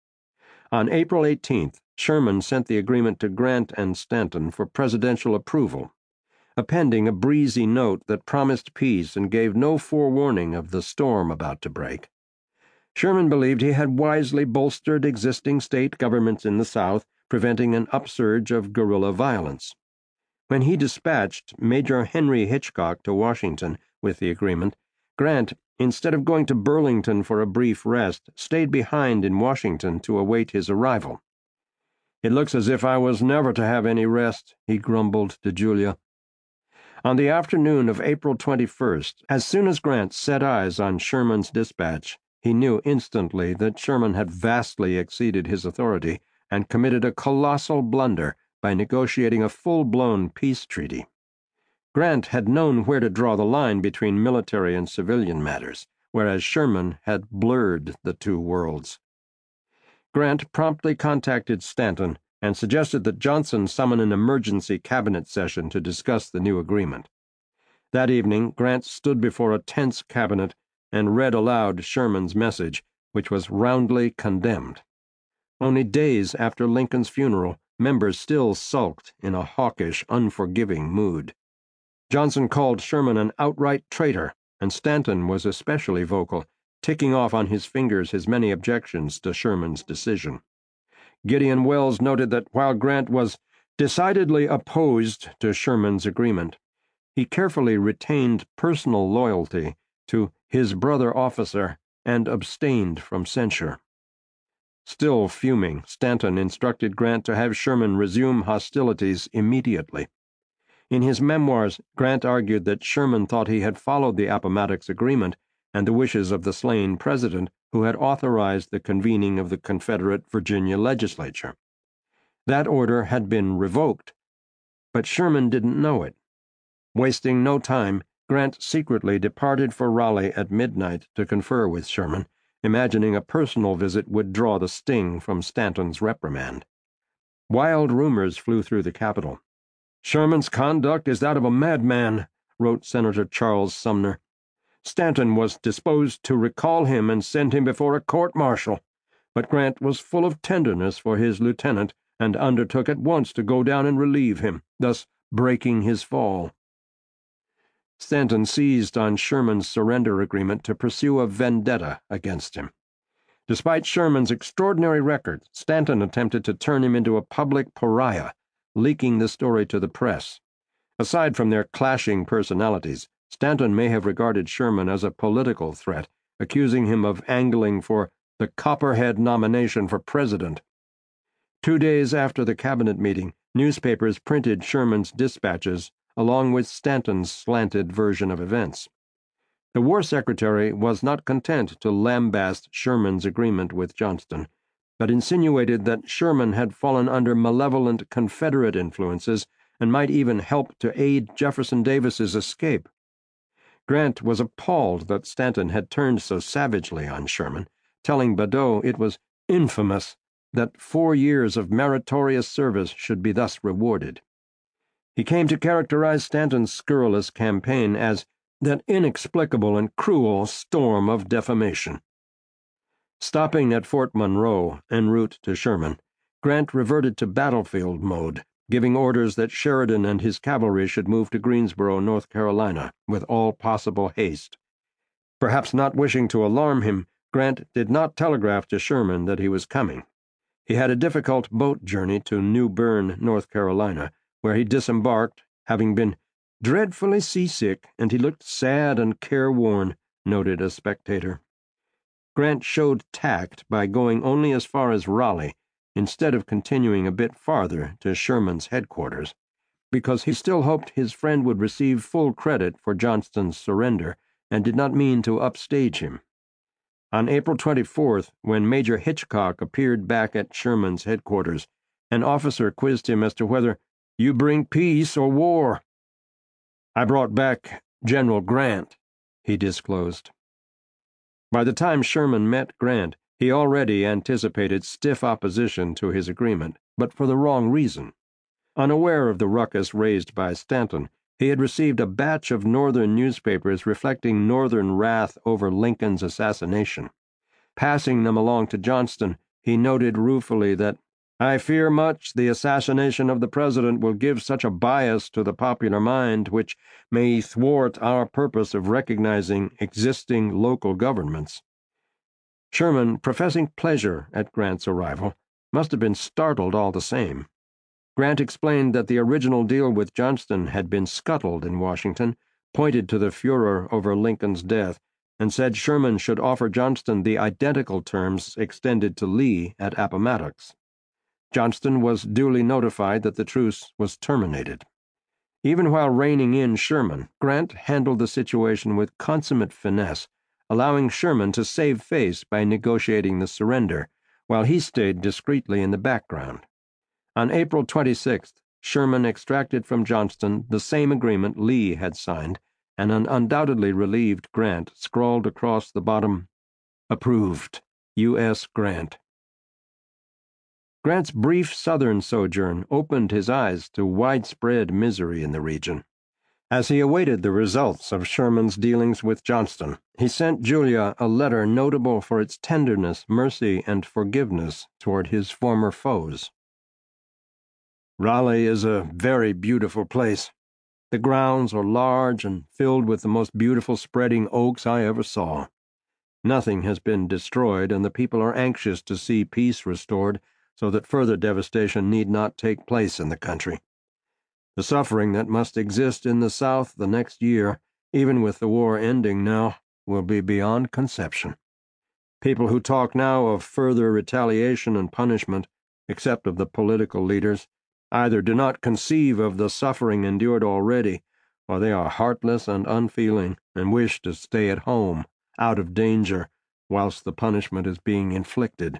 On April eighteenth, Sherman sent the agreement to Grant and Stanton for presidential approval, appending a breezy note that promised peace and gave no forewarning of the storm about to break. Sherman believed he had wisely bolstered existing state governments in the South, preventing an upsurge of guerrilla violence. When he dispatched Major Henry Hitchcock to Washington with the agreement, Grant, instead of going to Burlington for a brief rest, stayed behind in Washington to await his arrival. "It looks as if I was never to have any rest," he grumbled to Julia. On the afternoon of April twenty-first, as soon as Grant set eyes on Sherman's dispatch, he knew instantly that Sherman had vastly exceeded his authority and committed a colossal blunder by negotiating a full-blown peace treaty. Grant had known where to draw the line between military and civilian matters, whereas Sherman had blurred the two worlds. Grant promptly contacted Stanton and suggested that Johnson summon an emergency cabinet session to discuss the new agreement. That evening, Grant stood before a tense cabinet and read aloud Sherman's message, which was roundly condemned. Only days after Lincoln's funeral, members still sulked in a hawkish, unforgiving mood. Johnson called Sherman an outright traitor, and Stanton was especially vocal, ticking off on his fingers his many objections to Sherman's decision. Gideon Welles noted that while Grant was decidedly opposed to Sherman's agreement, he carefully retained personal loyalty to his brother officer and abstained from censure. Still fuming, Stanton instructed Grant to have Sherman resume hostilities immediately. In his memoirs, Grant argued that Sherman thought he had followed the Appomattox Agreement and the wishes of the slain president who had authorized the convening of the Confederate Virginia legislature. That order had been revoked, but Sherman didn't know it. Wasting no time, Grant secretly departed for Raleigh at midnight to confer with Sherman, imagining a personal visit would draw the sting from Stanton's reprimand. Wild rumors flew through the capital. "Sherman's conduct is that of a madman," wrote Senator Charles Sumner. "Stanton was disposed to recall him and send him before a court-martial, but Grant was full of tenderness for his lieutenant and undertook at once to go down and relieve him, thus breaking his fall." Stanton seized on Sherman's surrender agreement to pursue a vendetta against him. Despite Sherman's extraordinary record, Stanton attempted to turn him into a public pariah, leaking the story to the press. Aside from their clashing personalities, Stanton may have regarded Sherman as a political threat, accusing him of angling for the Copperhead nomination for president. Two days after the cabinet meeting, newspapers printed Sherman's dispatches along with Stanton's slanted version of events. The War Secretary was not content to lambast Sherman's agreement with Johnston, but insinuated that Sherman had fallen under malevolent Confederate influences and might even help to aid Jefferson Davis's escape. Grant was appalled that Stanton had turned so savagely on Sherman, telling Badeau it was infamous that four years of meritorious service should be thus rewarded. He came to characterize Stanton's scurrilous campaign as that inexplicable and cruel storm of defamation. Stopping at Fort Monroe en route to Sherman, Grant reverted to battlefield mode, giving orders that Sheridan and his cavalry should move to Greensboro, North Carolina, with all possible haste. Perhaps not wishing to alarm him, Grant did not telegraph to Sherman that he was coming. He had a difficult boat journey to New Bern, North Carolina, where he disembarked, having been dreadfully seasick, and he looked sad and careworn, noted a spectator. Grant showed tact by going only as far as Raleigh, instead of continuing a bit farther to Sherman's headquarters, because he still hoped his friend would receive full credit for Johnston's surrender, and did not mean to upstage him. On April twenty-fourth, when Major Hitchcock appeared back at Sherman's headquarters, an officer quizzed him as to whether you bring peace or war. "I brought back General Grant," he disclosed. By the time Sherman met Grant, he already anticipated stiff opposition to his agreement, but for the wrong reason. Unaware of the ruckus raised by Stanton, he had received a batch of Northern newspapers reflecting Northern wrath over Lincoln's assassination. Passing them along to Johnston, he noted ruefully that, "I fear much the assassination of the President will give such a bias to the popular mind which may thwart our purpose of recognizing existing local governments." Sherman, professing pleasure at Grant's arrival, must have been startled all the same. Grant explained that the original deal with Johnston had been scuttled in Washington, pointed to the furor over Lincoln's death, and said Sherman should offer Johnston the identical terms extended to Lee at Appomattox. Johnston was duly notified that the truce was terminated. Even while reining in Sherman, Grant handled the situation with consummate finesse, allowing Sherman to save face by negotiating the surrender, while he stayed discreetly in the background. On April twenty-sixth, Sherman extracted from Johnston the same agreement Lee had signed, and an undoubtedly relieved Grant scrawled across the bottom, "Approved, U S Grant." Grant's brief Southern sojourn opened his eyes to widespread misery in the region. As he awaited the results of Sherman's dealings with Johnston, he sent Julia a letter notable for its tenderness, mercy, and forgiveness toward his former foes. "Raleigh is a very beautiful place. The grounds are large and filled with the most beautiful spreading oaks I ever saw. Nothing has been destroyed, and the people are anxious to see peace restored so that further devastation need not take place in the country. The suffering that must exist in the South the next year, even with the war ending now, will be beyond conception. People who talk now of further retaliation and punishment, except of the political leaders, either do not conceive of the suffering endured already, or they are heartless and unfeeling and wish to stay at home, out of danger, whilst the punishment is being inflicted."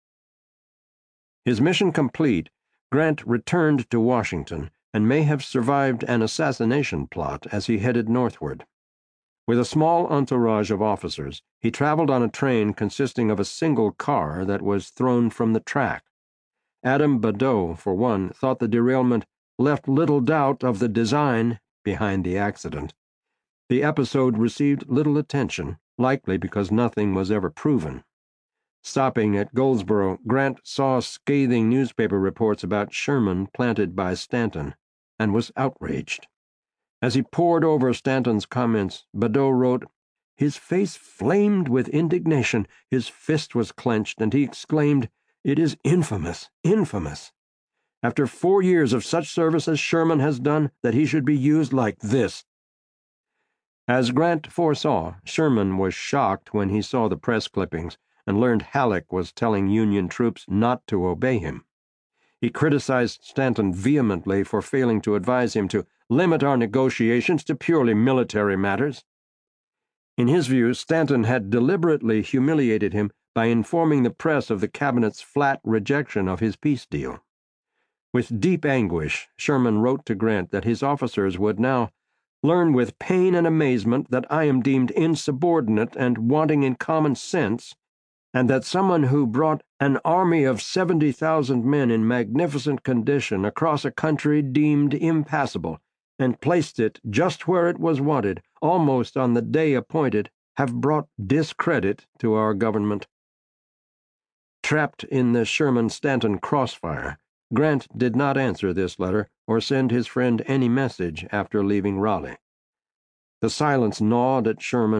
His mission complete, Grant returned to Washington and may have survived an assassination plot as he headed northward. With a small entourage of officers, he traveled on a train consisting of a single car that was thrown from the track. Adam Badeau, for one, thought the derailment left little doubt of the design behind the accident. The episode received little attention, likely because nothing was ever proven. Stopping at Goldsboro, Grant saw scathing newspaper reports about Sherman planted by Stanton, and was outraged. As he pored over Stanton's comments, Badeau wrote, "His face flamed with indignation, his fist was clenched, and he exclaimed, 'It is infamous, infamous! After four years of such service as Sherman has done, that he should be used like this.'" As Grant foresaw, Sherman was shocked when he saw the press clippings and learned Halleck was telling Union troops not to obey him. He criticized Stanton vehemently for failing to advise him to limit our negotiations to purely military matters. In his view, Stanton had deliberately humiliated him by informing the press of the cabinet's flat rejection of his peace deal. With deep anguish, Sherman wrote to Grant that his officers would now learn with pain and amazement that I am deemed insubordinate and wanting in common sense, and that someone who brought an army of seventy thousand men in magnificent condition across a country deemed impassable, and placed it just where it was wanted, almost on the day appointed, have brought discredit to our government. Trapped in the Sherman-Stanton crossfire, Grant did not answer this letter or send his friend any message after leaving Raleigh. The silence gnawed at Sherman,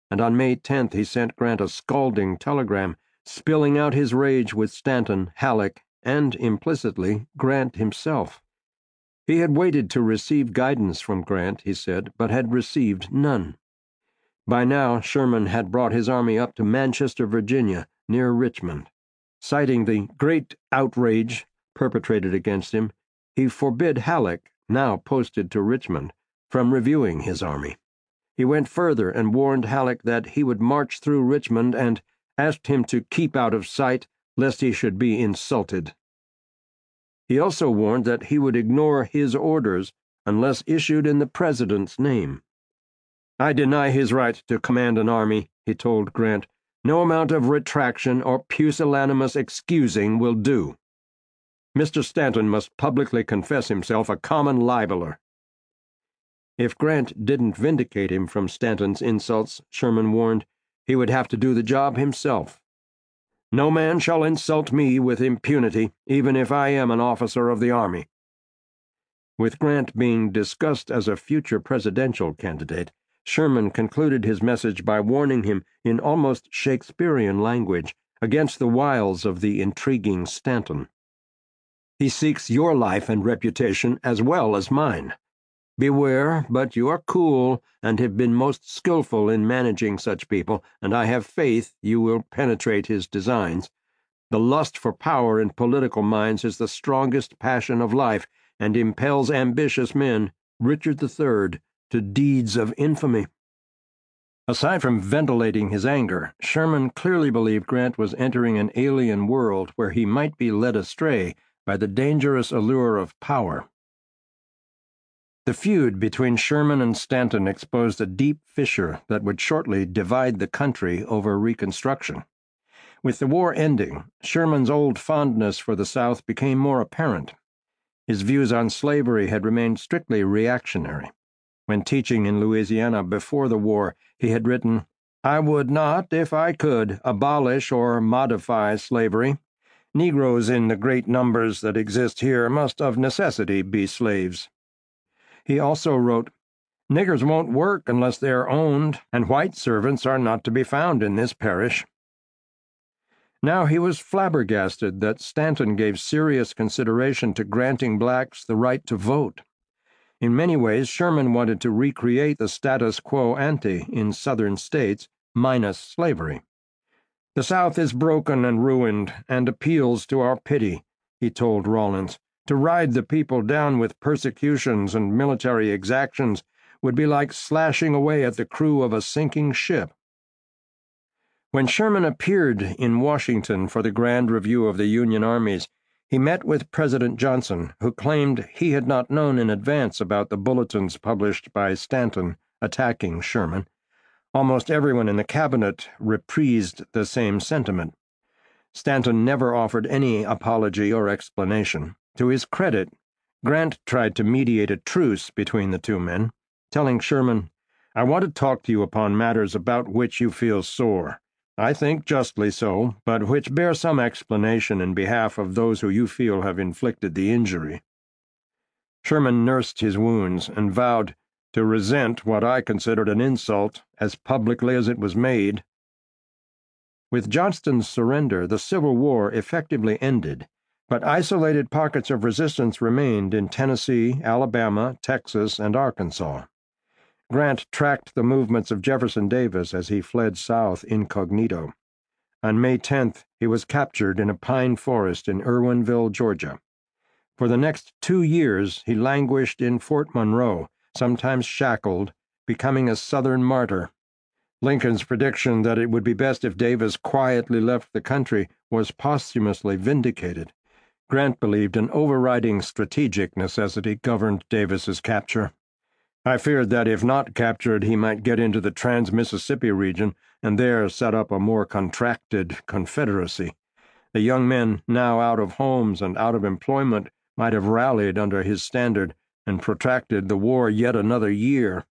and on May tenth he sent Grant a scalding telegram, spilling out his rage with Stanton, Halleck, and, implicitly, Grant himself. He had waited to receive guidance from Grant, he said, but had received none. By now, Sherman had brought his army up to Manchester, Virginia, near Richmond. Citing the great outrage perpetrated against him, he forbid Halleck, now posted to Richmond, from reviewing his army. He went further and warned Halleck that he would march through Richmond and asked him to keep out of sight lest he should be insulted. He also warned that he would ignore his orders unless issued in the President's name. "I deny his right to command an army," he told Grant. "No amount of retraction or pusillanimous excusing will do. Mister Stanton must publicly confess himself a common libeler." If Grant didn't vindicate him from Stanton's insults, Sherman warned, he would have to do the job himself. "No man shall insult me with impunity, even if I am an officer of the army." With Grant being discussed as a future presidential candidate, Sherman concluded his message by warning him in almost Shakespearean language against the wiles of the intriguing Stanton. "He seeks your life and reputation as well as mine. Beware, but you are cool and have been most skillful in managing such people, and I have faith you will penetrate his designs. The lust for power in political minds is the strongest passion of life and impels ambitious men, Richard the Third, to deeds of infamy." Aside from ventilating his anger, Sherman clearly believed Grant was entering an alien world where he might be led astray by the dangerous allure of power. The feud between Sherman and Stanton exposed a deep fissure that would shortly divide the country over Reconstruction. With the war ending, Sherman's old fondness for the South became more apparent. His views on slavery had remained strictly reactionary. When teaching in Louisiana before the war, he had written, "I would not, if I could, abolish or modify slavery. Negroes in the great numbers that exist here must of necessity be slaves." He also wrote, "Niggers won't work unless they are owned, and white servants are not to be found in this parish." Now he was flabbergasted that Stanton gave serious consideration to granting blacks the right to vote. In many ways, Sherman wanted to recreate the status quo ante in Southern states, minus slavery. "The South is broken and ruined, and appeals to our pity," he told Rawlins. "To ride the people down with persecutions and military exactions would be like slashing away at the crew of a sinking ship." When Sherman appeared in Washington for the grand review of the Union armies, he met with President Johnson, who claimed he had not known in advance about the bulletins published by Stanton attacking Sherman. Almost everyone in the cabinet reprised the same sentiment. Stanton never offered any apology or explanation. To his credit, Grant tried to mediate a truce between the two men, telling Sherman, "I want to talk to you upon matters about which you feel sore. I think justly so, but which bear some explanation in behalf of those who you feel have inflicted the injury." Sherman nursed his wounds and vowed to resent what I considered an insult as publicly as it was made. With Johnston's surrender, the Civil War effectively ended, but isolated pockets of resistance remained in Tennessee, Alabama, Texas, and Arkansas. Grant tracked the movements of Jefferson Davis as he fled south incognito. On May tenth, he was captured in a pine forest in Irwinville, Georgia. For the next two years, he languished in Fort Monroe, sometimes shackled, becoming a Southern martyr. Lincoln's prediction that it would be best if Davis quietly left the country was posthumously vindicated. Grant believed an overriding strategic necessity governed Davis's capture. "I feared that if not captured he might get into the trans-Mississippi region and there set up a more contracted confederacy. The young men now out of homes and out of employment might have rallied under his standard and protracted the war yet another year."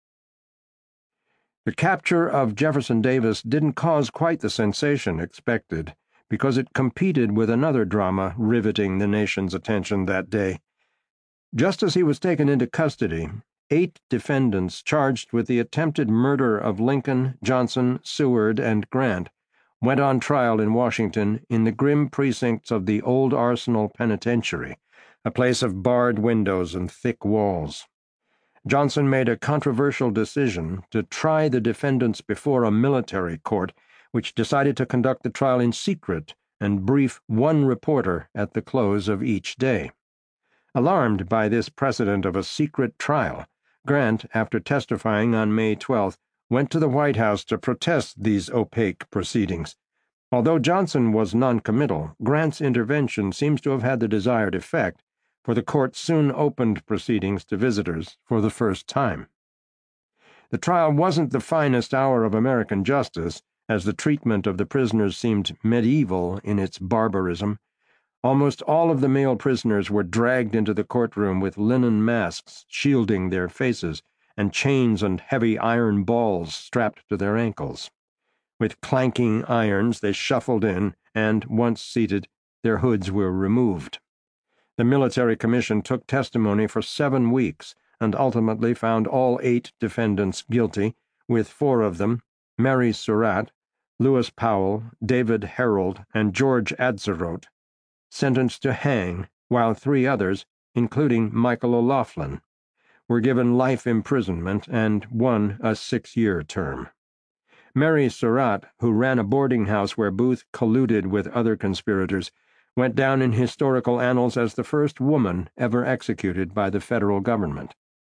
The capture of Jefferson Davis didn't cause quite the sensation expected, because it competed with another drama riveting the nation's attention that day. Just as he was taken into custody, eight defendants charged with the attempted murder of Lincoln, Johnson, Seward, and Grant went on trial in Washington in the grim precincts of the Old Arsenal Penitentiary, a place of barred windows and thick walls. Johnson made a controversial decision to try the defendants before a military court, which decided to conduct the trial in secret and brief one reporter at the close of each day. Alarmed by this precedent of a secret trial, Grant, after testifying on May twelfth, went to the White House to protest these opaque proceedings. Although Johnson was noncommittal, Grant's intervention seems to have had the desired effect, for the court soon opened proceedings to visitors for the first time. The trial wasn't the finest hour of American justice, as the treatment of the prisoners seemed medieval in its barbarism. Almost all of the male prisoners were dragged into the courtroom with linen masks shielding their faces and chains and heavy iron balls strapped to their ankles. With clanking irons they shuffled in, and, once seated, their hoods were removed. The military commission took testimony for seven weeks and ultimately found all eight defendants guilty, with four of them, Mary Surratt, Lewis Powell, David Herold, and George Atzerodt, sentenced to hang, while three others, including Michael O'Laughlin, were given life imprisonment and one a six-year term. Mary Surratt, who ran a boarding house where Booth colluded with other conspirators, went down in historical annals as the first woman ever executed by the federal government.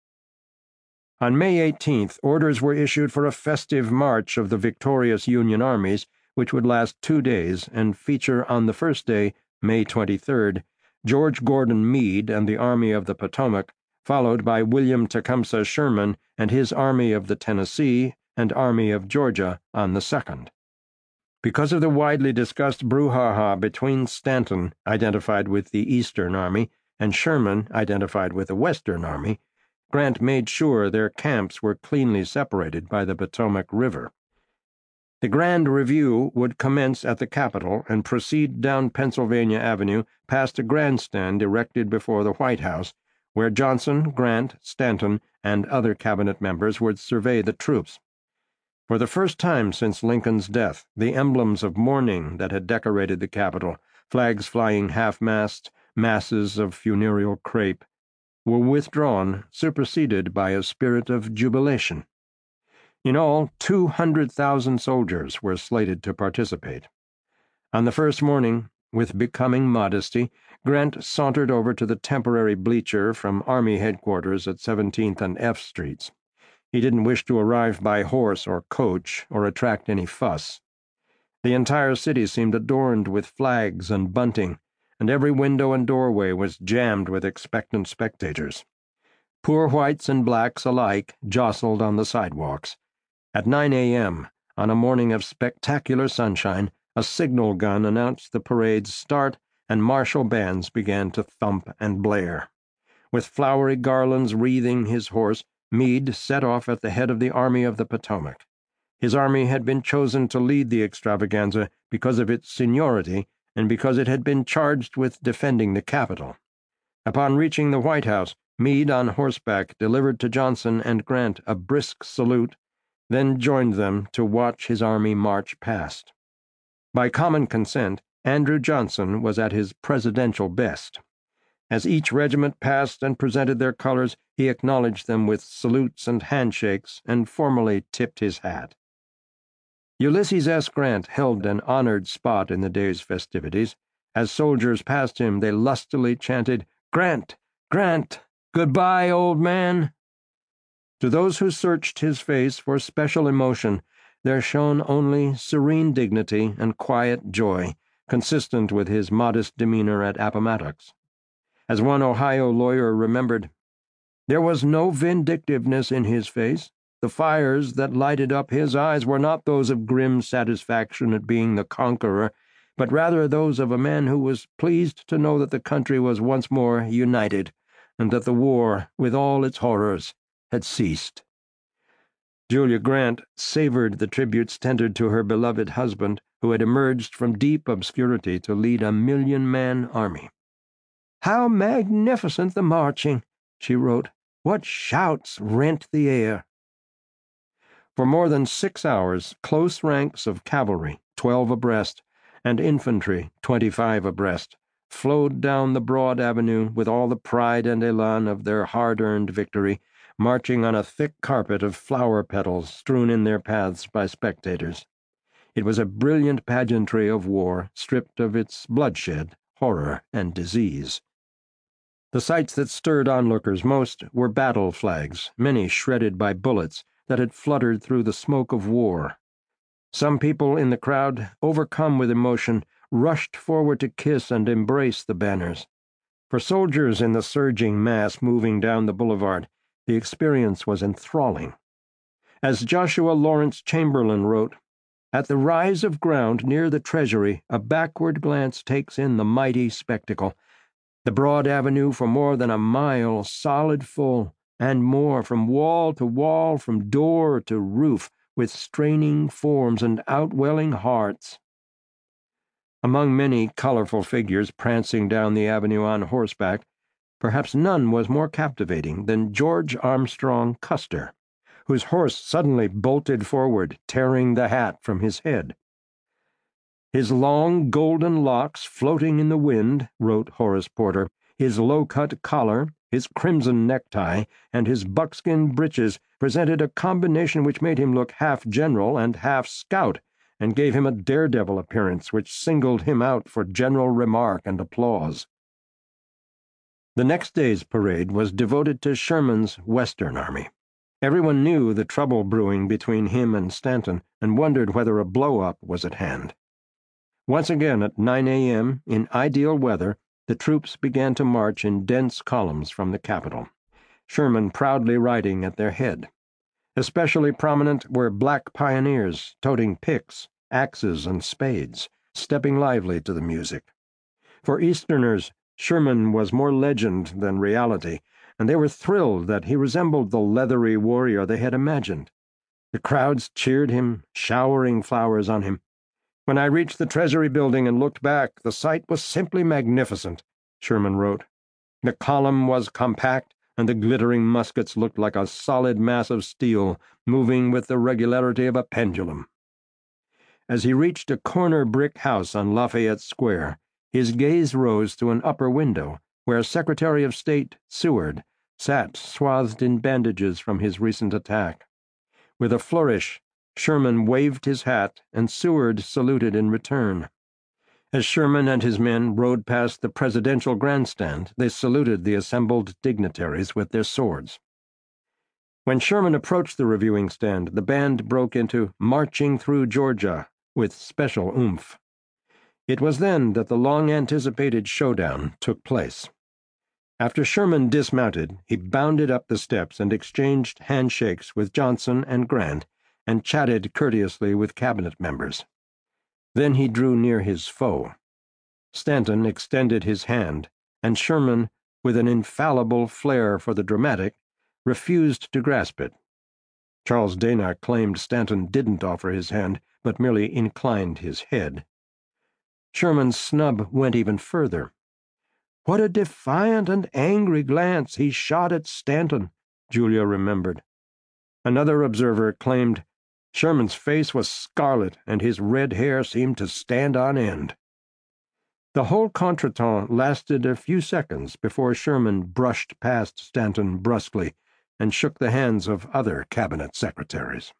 On May eighteenth, orders were issued for a festive march of the victorious Union armies, which would last two days and feature on the first day, May twenty-third, George Gordon Meade and the Army of the Potomac, followed by William Tecumseh Sherman and his Army of the Tennessee and Army of Georgia on the second. Because of the widely discussed brouhaha between Stanton, identified with the Eastern Army, and Sherman, identified with the Western Army, Grant made sure their camps were cleanly separated by the Potomac River. The Grand Review would commence at the Capitol and proceed down Pennsylvania Avenue past a grandstand erected before the White House, where Johnson, Grant, Stanton, and other cabinet members would survey the troops. For the first time since Lincoln's death, the emblems of mourning that had decorated the Capitol, flags flying half-mast, masses of funereal crepe, were withdrawn, superseded by a spirit of jubilation. In all, two hundred thousand soldiers were slated to participate. On the first morning, with becoming modesty, Grant sauntered over to the temporary bleacher from Army headquarters at seventeenth and F Streets. He didn't wish to arrive by horse or coach or attract any fuss. The entire city seemed adorned with flags and bunting, and every window and doorway was jammed with expectant spectators. Poor whites and blacks alike jostled on the sidewalks. At nine a m, on a morning of spectacular sunshine, a signal gun announced the parade's start, and martial bands began to thump and blare. With flowery garlands wreathing his horse, Meade set off at the head of the Army of the Potomac. His army had been chosen to lead the extravaganza because of its seniority and because it had been charged with defending the Capitol. Upon reaching the White House, Meade on horseback delivered to Johnson and Grant a brisk salute, then joined them to watch his army march past. By common consent, Andrew Johnson was at his presidential best. As each regiment passed and presented their colors, he acknowledged them with salutes and handshakes and formally tipped his hat. Ulysses S. Grant held an honored spot in the day's festivities. As soldiers passed him, they lustily chanted, "Grant! Grant! Goodbye, old man!" To those who searched his face for special emotion, there shone only serene dignity and quiet joy, consistent with his modest demeanor at Appomattox. As one Ohio lawyer remembered, there was no vindictiveness in his face. The fires that lighted up his eyes were not those of grim satisfaction at being the conqueror, but rather those of a man who was pleased to know that the country was once more united, and that the war, with all its horrors, had ceased. Julia Grant savored the tributes tendered to her beloved husband, who had emerged from deep obscurity to lead a million-man army. "How magnificent the marching!" she wrote. What shouts rent the air! For more than six hours, close ranks of cavalry, twelve abreast, and infantry, twenty-five abreast, flowed down the broad avenue with all the pride and elan of their hard-earned victory, marching on a thick carpet of flower petals strewn in their paths by spectators. It was a brilliant pageantry of war, stripped of its bloodshed, horror, and disease. The sights that stirred onlookers most were battle flags, many shredded by bullets, that had fluttered through the smoke of war. Some people in the crowd, overcome with emotion, rushed forward to kiss and embrace the banners. For soldiers in the surging mass moving down the boulevard, the experience was enthralling. As Joshua Lawrence Chamberlain wrote, "At the rise of ground near the Treasury, a backward glance takes in the mighty spectacle. The broad avenue for more than a mile solid full, and more from wall to wall, from door to roof, with straining forms and outwelling hearts." Among many colorful figures prancing down the avenue on horseback, perhaps none was more captivating than George Armstrong Custer, whose horse suddenly bolted forward, tearing the hat from his head. "His long golden locks floating in the wind," wrote Horace Porter, "his low-cut collar, his crimson necktie, and his buckskin breeches presented a combination which made him look half general and half scout, and gave him a daredevil appearance which singled him out for general remark and applause." The next day's parade was devoted to Sherman's Western Army. Everyone knew the trouble brewing between him and Stanton, and wondered whether a blow-up was at hand. Once again at nine a m, in ideal weather, the troops began to march in dense columns from the capital, Sherman proudly riding at their head. Especially prominent were black pioneers, toting picks, axes, and spades, stepping lively to the music. For Easterners, Sherman was more legend than reality, and they were thrilled that he resembled the leathery warrior they had imagined. The crowds cheered him, showering flowers on him. "When I reached the Treasury building and looked back, the sight was simply magnificent," Sherman wrote. "The column was compact, and the glittering muskets looked like a solid mass of steel, moving with the regularity of a pendulum." As he reached a corner brick house on Lafayette Square, his gaze rose to an upper window, where Secretary of State Seward sat swathed in bandages from his recent attack. With a flourish, Sherman waved his hat, and Seward saluted in return. As Sherman and his men rode past the presidential grandstand, they saluted the assembled dignitaries with their swords. When Sherman approached the reviewing stand, the band broke into "Marching Through Georgia" with special oomph. It was then that the long-anticipated showdown took place. After Sherman dismounted, he bounded up the steps and exchanged handshakes with Johnson and Grant, and chatted courteously with cabinet members. Then he drew near his foe. Stanton extended his hand, and Sherman, with an infallible flair for the dramatic, refused to grasp it. Charles Dana claimed Stanton didn't offer his hand, but merely inclined his head. Sherman's snub went even further. "What a defiant and angry glance he shot at Stanton," Julia remembered. Another observer claimed Sherman's face was scarlet and his red hair seemed to stand on end. The whole contretemps lasted a few seconds before Sherman brushed past Stanton brusquely and shook the hands of other cabinet secretaries.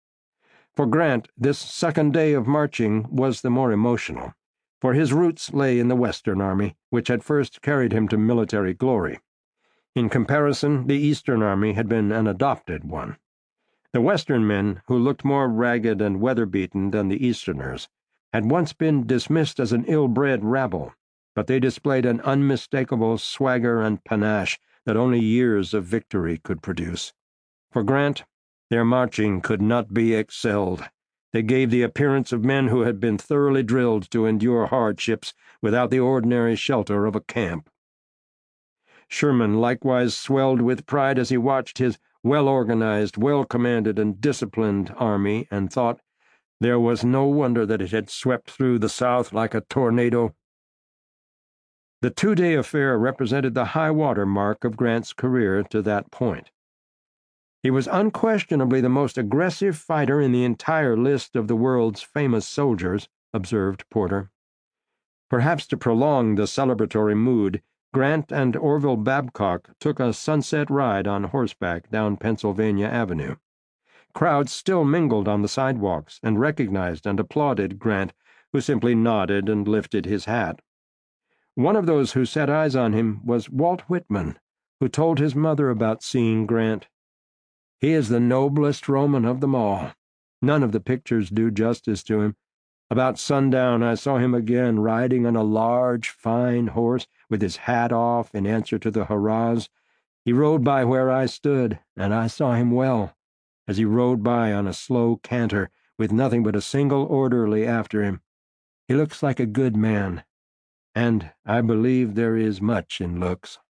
For Grant, this second day of marching was the more emotional, for his roots lay in the Western Army, which had first carried him to military glory. In comparison, the Eastern Army had been an adopted one. The Western men, who looked more ragged and weather-beaten than the Easterners, had once been dismissed as an ill-bred rabble, but they displayed an unmistakable swagger and panache that only years of victory could produce. For Grant, their marching could not be excelled. They gave the appearance of men who had been thoroughly drilled to endure hardships without the ordinary shelter of a camp. Sherman likewise swelled with pride as he watched his well-organized, well-commanded, and disciplined army, and thought, there was no wonder that it had swept through the South like a tornado. The two-day affair represented the high-water mark of Grant's career to that point. He was unquestionably the most aggressive fighter in the entire list of the world's famous soldiers, observed Porter. Perhaps to prolong the celebratory mood, Grant and Orville Babcock took a sunset ride on horseback down Pennsylvania Avenue. Crowds still mingled on the sidewalks and recognized and applauded Grant, who simply nodded and lifted his hat. One of those who set eyes on him was Walt Whitman, who told his mother about seeing Grant. "He is the noblest Roman of them all. None of the pictures do justice to him. About sundown I saw him again riding on a large, fine horse, with his hat off in answer to the hurrahs. He rode by where I stood, and I saw him well, as he rode by on a slow canter, with nothing but a single orderly after him. He looks like a good man, and I believe there is much in looks."